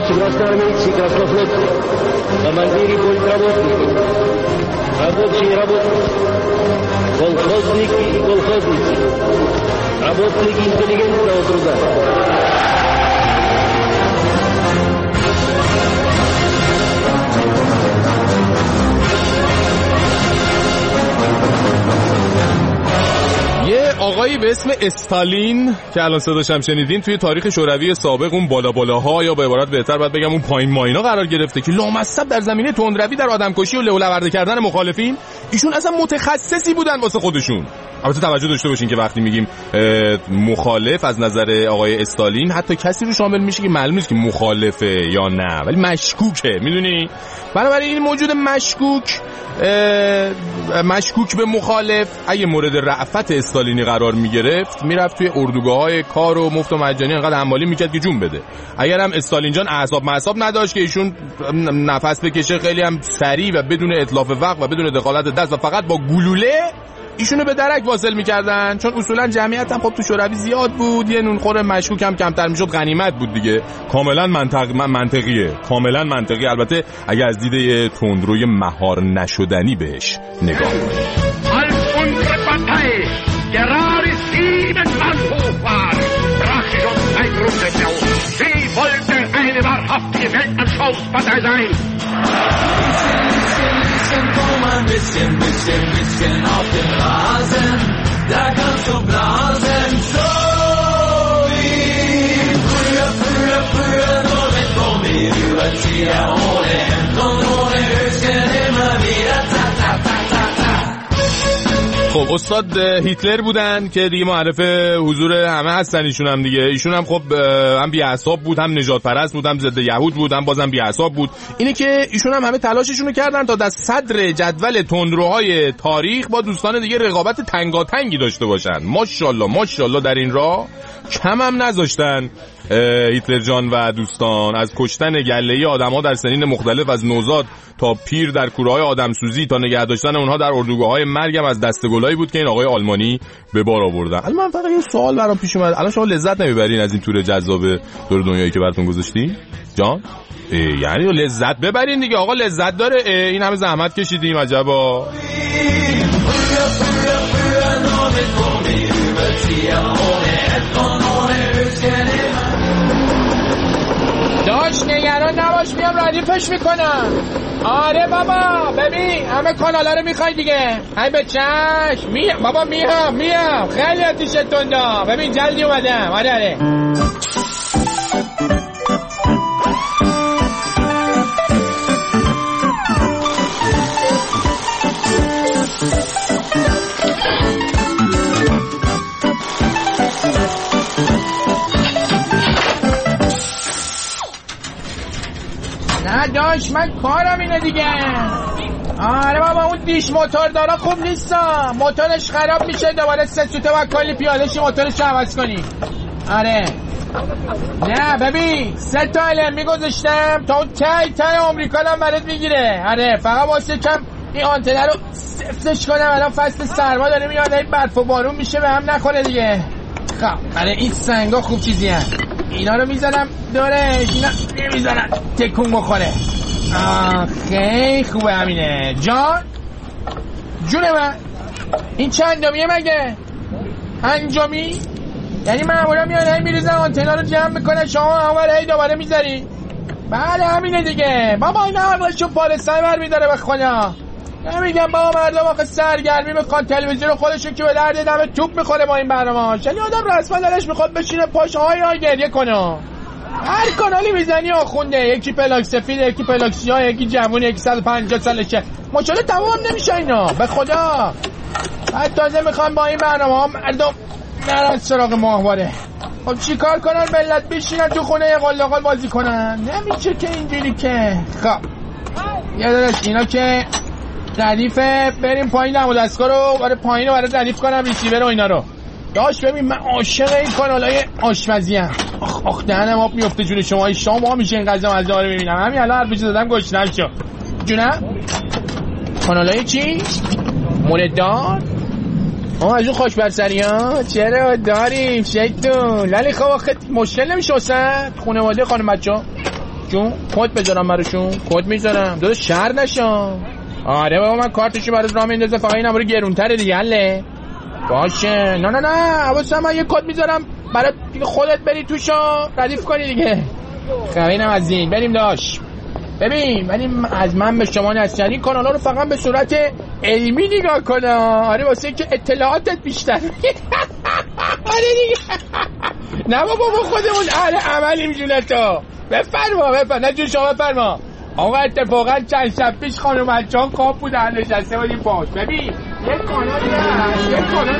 یه آقایی به اسم استالین که الان صداش هم شنیدین توی تاریخ شوروی سابق اون بالا بالاها یا به عبارت بهتر باید بگم اون پایین ماینا قرار گرفته که لامصب در زمینه تندروی در آدمکشی و لولورده کردن مخالفین ایشون اصلا متخصصی بودن واسه خودشون. البته توجه داشته باشین که وقتی میگیم مخالف از نظر آقای استالین حتی کسی رو شامل میشه که معلوم نیست که مخالفه یا نه، ولی مشکوکه، میدونی؟ بنابراین این موجود مشکوک مشکوک به مخالف اگه مورد رأفت استالینی قرار میگرفت میرفت توی اردوگاه‌های کار و مفت و مجانی انقدر حمالی میکرد که جون بده. اگر هم استالین جان اعصاب معصاب نداشت که ایشون نفس بکشه خیلی هم سریع و بدون اتلاف وقت و بدون دخالت دست و فقط با گلوله ایشونو به درک واصل میکردن، چون اصولا جمعیت هم خب تو شوروی زیاد بود، یه نونخور مشکوک هم کمتر میشد غنیمت بود دیگه. کاملا منطق منطقیه، کاملا منطقی. البته اگه از دید تندروی مهار نشدنی بهش نگاه کنید. Ein bisschen, bisschen, bisschen auf dem Rasen, da kannst du blasen, so wie früher, früher, früher, nur mit Gummi, Überzieher ohne Hemd und ohne Höschen immer wieder, ta, ta, ta, ta, ta. خب استاد هیتلر بودن که دیگه معرف حضور همه هستن ایشون هم دیگه. ایشون هم خب هم بی‌عصاب بود، هم نجات پرست بود، هم ضد یهود بود، هم بازم بی‌عصاب بود. اینه که ایشون هم همه تلاششون رو کردن تا در صدر جدول تندروهای تاریخ با دوستان دیگه رقابت تنگاتنگی داشته باشن. ماشاءالله ماشاءالله در این راه کم هم نذاشتن هیتلر جان و دوستان. از کشتن گله‌ای آدم‌ها در سنین مختلف از نوزاد تا پیر در کوره‌های آدمسوزی تا نگه داشتن اونها در اردوگاه‌های مرگ هم از دسته‌گلایی بود که این آقای آلمانی به بار آوردن. الان من فقط یه سوال برام پیش اومد، الان شما لذت نمیبرین از این تور جذاب دور دنیایی که براتون گذاشتیم جان؟ یعنی لذت ببرین دیگه آقا، لذت داره. این همه زحمت کشیدیم عجبا. داش نگران نباش میام ردیفش میکنم. آره بابا ببین همه کانالا رو میخوای دیگه. ای به چشم میام بابا، میام میام خیلی آتیش تندا. ببین جلدی اومدم. آره آره نه داش من کارم اینه دیگه. آره بابا اون دیش موتور دارا خوب نیستا، موتورش خراب میشه دوباره سه سوته و کلی پیاده‌شی موتورش عوض کنی. آره نه ببین سه تا علم میگذاشتم تا اون تای تای آمریکا هم برات میگیره. آره فقط واسه کم این آنتنه رو سفتش کنم، الان فصل سرما داره میاد، این برف و بارون میشه به هم نخوره دیگه. خب آره این سنگا خوب چیزی هست، اینا رو میزنم دورش، اینا نمیزنم تکون بخوره. آه خیلی خوبه همینه. جان جونه من این چندمیه مگه؟ پنجمی؟ یعنی معمولا میان هی میریزن آنتنا رو جمع میکنه، شما اول هی دوباره میذاری؟ بله همینه دیگه بابا. این اولشو پارستان بر میداره به خدا. نمیگم بابا مردم آخه سرگرمی میخوان تلویزیون خودشون که به درد دم توپ میخوره با این برنامه‌اش. یعنی آدم رسما دلش میخواد بشینه پاش های های گریه کنه. هر کانالی میزنی آخونده، یکی پلاک سفید، یکی پلاک سیاه، یکی جوون، یکی صد و پنجاه سالشه. مچاله تمام نمیشه اینا به خدا. تازه میخوام با این برنامه ها مردم نرن سراغ ماهواره. خب چی کار کنن ملت بشینن تو خونه قلقل بازی کنن؟ نمیشه که اینجوری که. خب یه دارش اینا که ردیفه، بریم پایین نمو دستگاه رو برای پایین رو برای ردیف کنم ریسیور رو اینا رو. داشت ببین من عاشق این کانالای آشپزی ام. آخ آخ دهنم آب میفته جون شما. شام ها میشه این غذا مزه رو میبینم. همین الان حرفش زدم گشنم شو. جونم کانالای چی؟ مورددار؟ آه از اون خوش برسری ها؟ چرا داریم شیطون. ولی خب آخه مشکل نمیشه واسه خانواده خانم بچه ها جون؟ کد بذارم براشون؟ کد میذارم داداش شهر نشم. آره بابا من کارتشو برات راه میندازم، فقط اینم رو گرونتره دیگه. حله باشه. نه نه نه حواسم، من یه کد میذارم برات خودت بری توشو ردیف کنی دیگه. خب اینم از این. بریم داش. ببین ولی از من به شما نصیحت، این کانالا رو فقط به صورت علمی نگاه کنه. آره واسه اینکه اطلاعاتت بیشتر. آره دیگه. نه بابا خودمون اهل عملیم جون تو. بفرما بفرما. نه جون شما بفرما. آقا اتفاقا چند شب پیش خانم بچه‌ها خواب بودن نشسته بودیم باش. ببین یک کانالی هست، یک کانال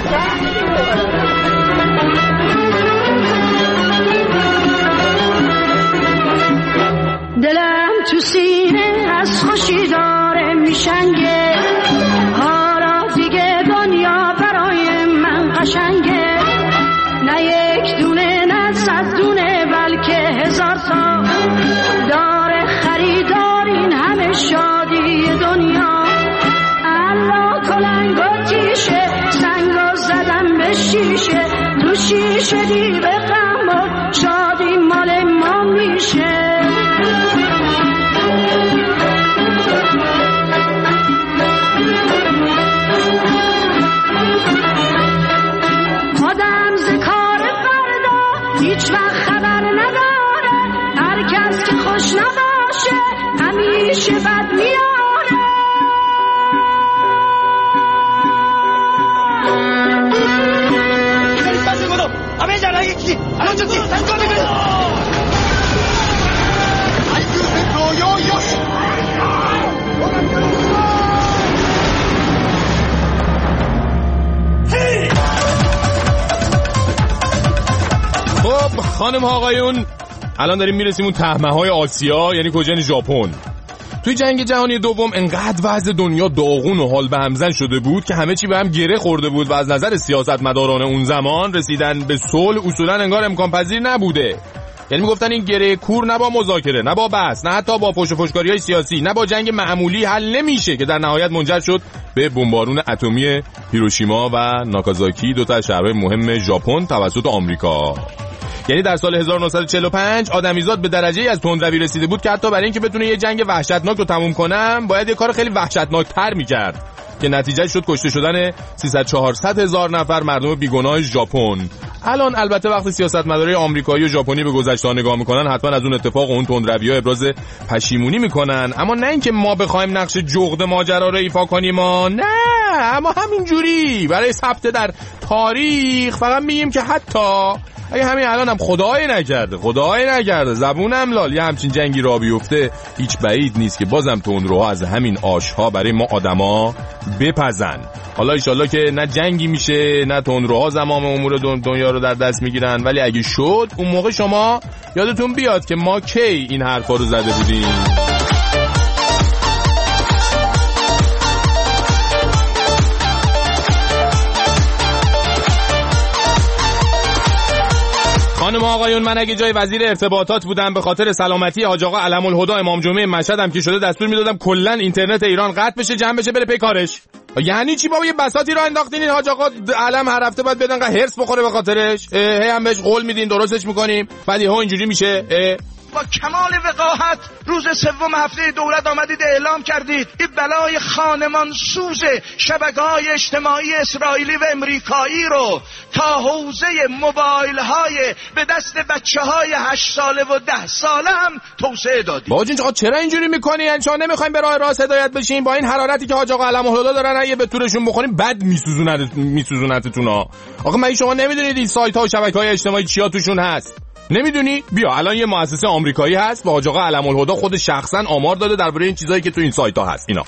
دلم تو سینه از خوشی داره میشنگه، حالا دیگه دنیا برای من قشنگه. نه یک دونه نه صد دونه بلکه هزار تا داره خریدار این همه شادی دنیا. الله کلنگ و تیشه سنگا زدم به شیشه، تو شیشه دی به غم و شادی مال ما میشه. آدم ز کار فردا هیچ وقت خبر نداره، هر کس که خوش نباشه همیشه بد میاره. بسه گلو همه جرها یکی الان چطور تنگاه بگیرد ایوز رویایش. خب خانم ها آقایون الان داریم میرسیم اون تهمه های آسیا، یعنی کجا؟ ژاپن. توی جنگ جهانی دوم انقدر وضع دنیا داغون و حال به همزن شده بود که همه چی به هم گره خورده بود و از نظر سیاستمداران اون زمان رسیدن به صلح اصولا انگار امکان پذیر نبوده. یعنی میگفتن این گره کور نه با مذاکره، نه با بحث، نه حتی با فحش و فحشکاری‌های سیاسی، نه با جنگ معمولی حل نمیشه، که در نهایت منجر شد به بمبارون اتمی هیروشیما و ناکازاکی، دو تا از شهرهای مهم ژاپن توسط آمریکا. یعنی در سال هزار و نهصد و چهل و پنج آدمیزاد به درجه‌ای از تندروی رسیده بود که حتی برای اینکه بتونه یه جنگ وحشتناک رو تموم کنه باید یه کار خیلی وحشتناک‌تر می‌کرد که نتیجه شد کشته شدن سیصد چهارصد هزار نفر مردم بیگناه ژاپن. الان البته وقتی سیاستمدارای آمریکایی و ژاپنی به گذشته نگاه میکنن حتما از اون اتفاق و اون تندروی‌ها ابراز پشیمونی میکنن، اما نه اینکه ما بخوایم نقش جغد ماجرا رو ایفا کنیم، ما نه، اما همینجوری برای ثبت در تاریخ فقط میگیم که حتی اگه همین الان هم خدای نکرده خدای نکرده زبونم لال یه همچین جنگی را بیفته، هیچ بعید نیست که بازم تندروها از همین آشها برای ما آدما بپزن. حالا ایشالله که نه جنگی میشه نه تندروها زمام امور دنیا رو در دست میگیرن، ولی اگه شد اون موقع شما یادتون بیاد که ما کی این حرفا رو زده بودیم. خانم آقایون من اگه جای وزیر ارتباطات بودم به خاطر سلامتی حاج آقا علم الهدی امام جمعه مشهدم که شده دستور میدادم کلا اینترنت ایران قطع بشه، جمع بشه، بره پی کارش. یعنی چی بابا؟ یه بساطی رو انداختین این حاج آقا علم هر هفته باید بدن هرس بخوره به خاطرش، هی هم بهش قول میدین درستش میکنیم، بعد یهو اینجوری میشه. با کمال وقاحت روز سوم هفته دولت آمدید اعلام کردید این بلای خانمان سوز شبکه‌های اجتماعی اسرائیلی و امریکایی رو تا حوزه موبایل های به دست بچه های هشت ساله و ده ساله هم توسعه دادید. باج اینجا چرا اینجوری میکنی؟ انشان نمیخوایم به راه راست هدایت بشیم؟ با این حرارتی که حاج آقا علم الهدی دارن اگه به تورشون بخوریم بد میسوزونن میسوزونتتون ها. آخه من شما نمیدونید این سایت ها و شبکه‌های اجتماعی چیا توشون هست؟ نمیدونی؟ بیا الان یه مؤسسه آمریکایی هست و حاج آقا علم الهدی خود شخصا آمار داده درباره این چیزایی که تو این سایت ها هست. اینا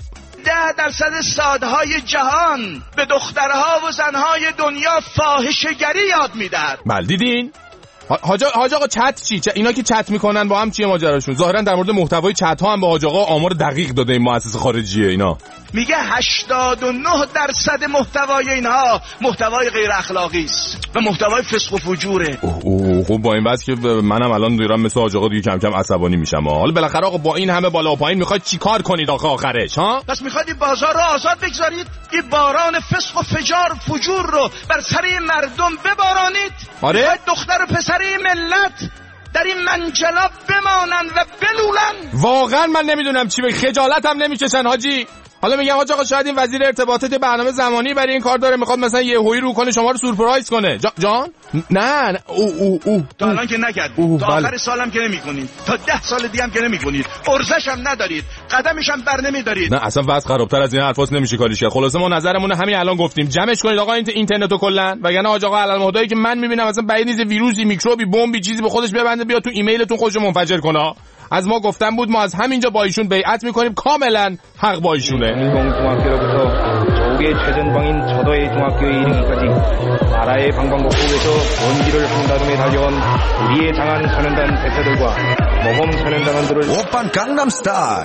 ده درصد سادهای جهان به دخترها و زنهای دنیا فاحشه‌گری یاد میدهد. بله دیدین؟ حاج حاج آقا چت چی؟ چ... اینا که چت میکنن با هم چیه ماجراشون؟ ظاهرا در مورد محتوای چت ها هم به حاج آقا آمار دقیق داده این مؤسسه خارجیه اینا. میگه هشتاد و نه درصد محتوای اینها محتوای غیر اخلاقی است و محتوای فسق و فجوره. اوه اوه خب با این وضع که منم الان دارم مثل حاج آقا دیگه کم کم عصبانی میشم. حالا بالاخره آقا با این همه بالا و پایین میخواید چیکار کنید آخه آخرش ها؟ پس میخواید این بازار رو آزاد بگذارید؟ این باران فسق و فجار فجور رو بر سر مردم ببارانید؟ آره؟ میخواید دختر و پسر ملت در این منجلاب بمانن و بلولن؟ واقعا من نمیدونم چی به خجالتم نمیکشن حاجی. حالا میگم حاج آقا شاید این وزیر ارتباطات برنامه زمانی برای این کار داره، میخواد مثلا یه هویی رو کنه شما رو سورپرایز کنه. جا جان نه نه او او او تا الان که نکرد، تا آخر سالم که نمیکنید، تا ده سال دیگه هم که نمیکنید، ارزش هم ندارید، قدمش هم بر نمیدارید. نه اصلا وضع خرابتر از این حرفاست نمیشه کاریش کرد. خلاصه ما نظرمون همین الان گفتیم جمعش کنید آقا اینترنتو کلا، وگرنه حاج آقا علل مهدایی که من میبینم مثلا بعید نیست ویروسی میکروبی بمبی چیزی به خودش ببنده بیا تو ایمیلتون خودشو منفجر کنه. از ما گفتن بود ما از همینجا با ایشون بیعت میکنیم، کاملا حق با ایشونه. 최전방인 저도의 중학교에 이르기까지 나라의 방방곡곡에서 원기를 한다름에 달려온 우리의 장한 소년단 대표들과 모범 소년단원들을 오빤 강남스타일.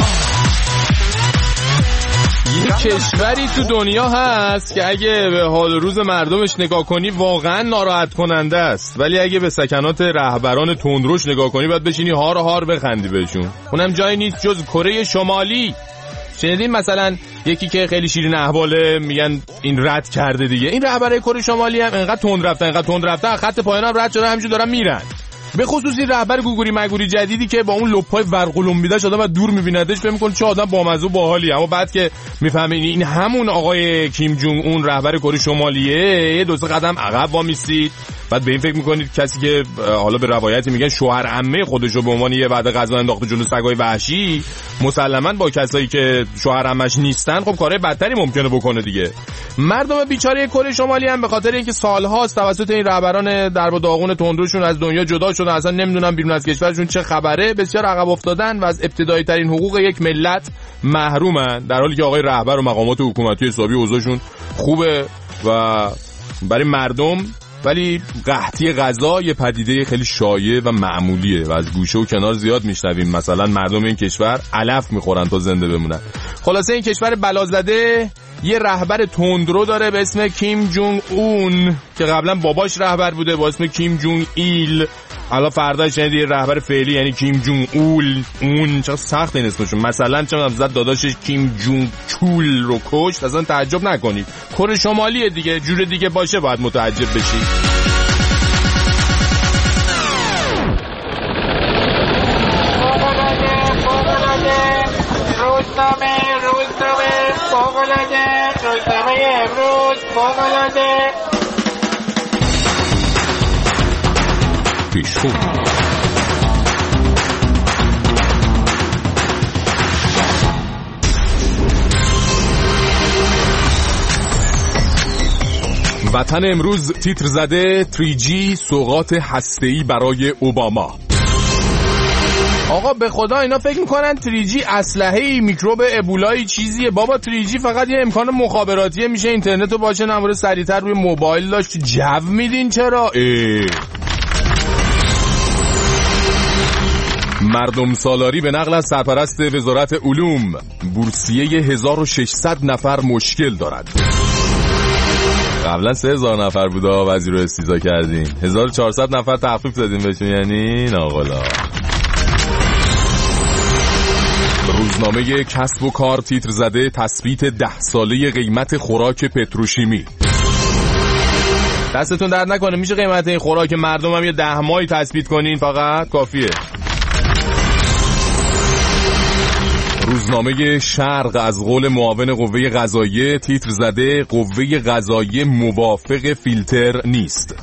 یه کشوری تو دنیا هست که اگه به حال روز مردمش نگاه کنی واقعا ناراحت کننده است، ولی اگه به سکنات رهبران تندروش نگاه کنی باید بشینی هار هار بخندی بهشون. اونم جایی نیست جز کره شمالی. شنیدین مثلا یکی که خیلی شیرین احواله میگن این رد کرده دیگه. این رهبرای کره شمالی هم انقدر تند رفتن انقدر تند رفتن خط پایان هم رد شدن، همینجوری دارن میرن. به خصوص این رهبر گوگوری مگوری جدیدی که با اون لپای ورقلومبیده‌اش آدم از دور میبیندش فکر می‌کنه چه آدم بامزه و باحالی، اما بعد که میفهمه این همون آقای کیم جونگ اون رهبر کره شمالیه یه دو سه قدم عقب وامیستید. بعد به این فکر می‌کنید کسی که حالا به روایتی میگن شوهر عمه خودشو به عنوان یه وعده غذا انداخته جلو سگای وحشی، مسلماً با کسایی که شوهر عمش نیستن خب کارهای بدتری ممکنه بکنه دیگه. مردم بیچاره کره شمالی هم به خاطر اینکه سال‌هاست توسط این رهبران درب و داغون تندروشون از دنیا جدا شدن، اصلا نمیدونن بیرون از کشورشون چه خبره، بسیار عقب افتادن و از ابتدایی ترین حقوق یک ملت محرومن، در حالی که آقای رهبر و مقامات حکومتی حسابی اوضاعشون خوبه و برای مردم. ولی قحطی غذا یه پدیده خیلی شایع و معمولیه و از گوشه و کنار زیاد میشنویم. مثلا مردم این کشور علف میخورن تا زنده بمونن. خلاصه این کشور بلازده یه رهبر تندرو داره به اسم کیم جونگ اون که قبلا باباش رهبر بوده با اسم کیم جونگ ایل. حالا فردا شنید یه رهبر فعلی یعنی کیم جونگ اول اون. چقدر سخت این اسمشون. مثلا چون زد داداشش کیم جونگ چول رو کشت، اصلا تعجب نکنید. کره شمالیه دیگه، جور دیگه باشه باید متعجب بشید. روزنامه روزنامه فوق‌العاده روزنامه امروز فوق‌العاده پیشخون وطن امروز تیتر زده تری جی سوغات هسته‌ای برای اوباما. آقا به خدا اینا فکر میکنن تری جی اسلحه‌ای میکروب ابولایی چیزیه. بابا تری جی فقط یه امکان مخابراتیه، میشه اینترنتو باشه نموره سریعتر روی موبایل داشت. جو میدین چرا؟ اه. مردم سالاری به نقل از سرپرست وزارت علوم بورسیه هزار و ششصد نفر مشکل دارد. قبلا سه هزار نفر بوده وزیر رو استیضاح کردین، هزار و چهارصد نفر تخفیف دادین بهشون، یعنی ناقلا. روزنامه کسب و کار تیتر زده تثبیت ده ساله قیمت خوراک پتروشیمی. دستتون درد نکنه، میشه قیمت این خوراک مردم هم یه ده ماهی تثبیت کنین، فقط کافیه. روزنامه شرق از قول معاون قوه قضاییه تیتر زده قوه قضاییه موافق فیلتر نیست.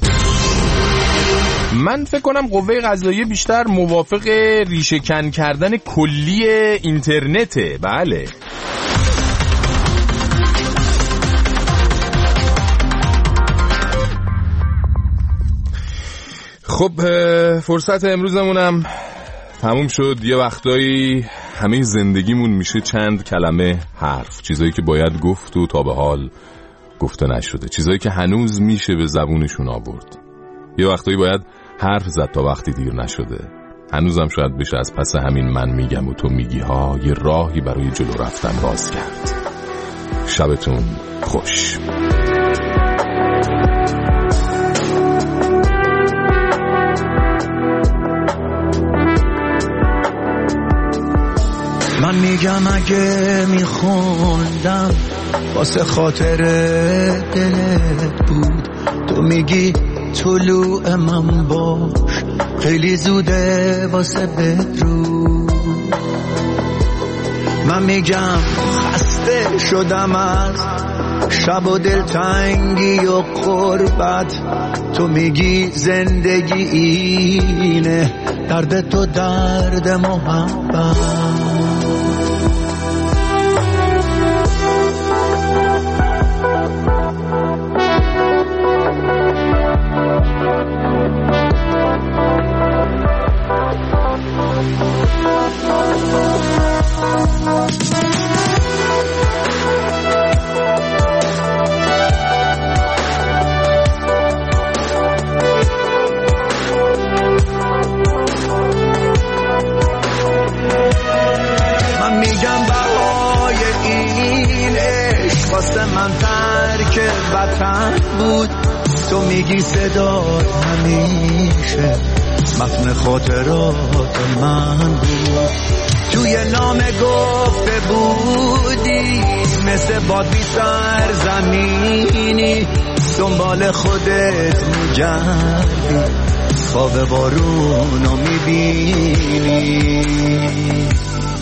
من فکر کنم قوه قضاییه بیشتر موافق ریشه کن کردن کلی اینترنته. بله. خب فرصت امروزمونم تموم شد. یه وقتایی همه زندگیمون میشه چند کلمه حرف، چیزایی که باید گفت و تا به حال گفته نشده، چیزایی که هنوز میشه به زبونشون آورد. یه وقتایی باید حرف زد تا وقتی دیر نشده. هنوزم شاید بشه از پس همین من میگم و تو میگی ها یه راهی برای جلو رفتن باز کرد. شبتون خوش. من میگم اگه میخوندم واسه خاطر دلت بود، تو میگی طلوع من باش خیلی زوده واسه بدرود. من میگم خسته شدم از شب و دلتنگی و قربت، تو میگی زندگی اینه درد تو درد محبت. من ترک وطن بود، تو میگی صدات همیشه متن خاطرات من بود. توی نامه گفته بودی مثل باد بی سرزمینی دنبال خودت میگردی، خواب بارونو میبینی.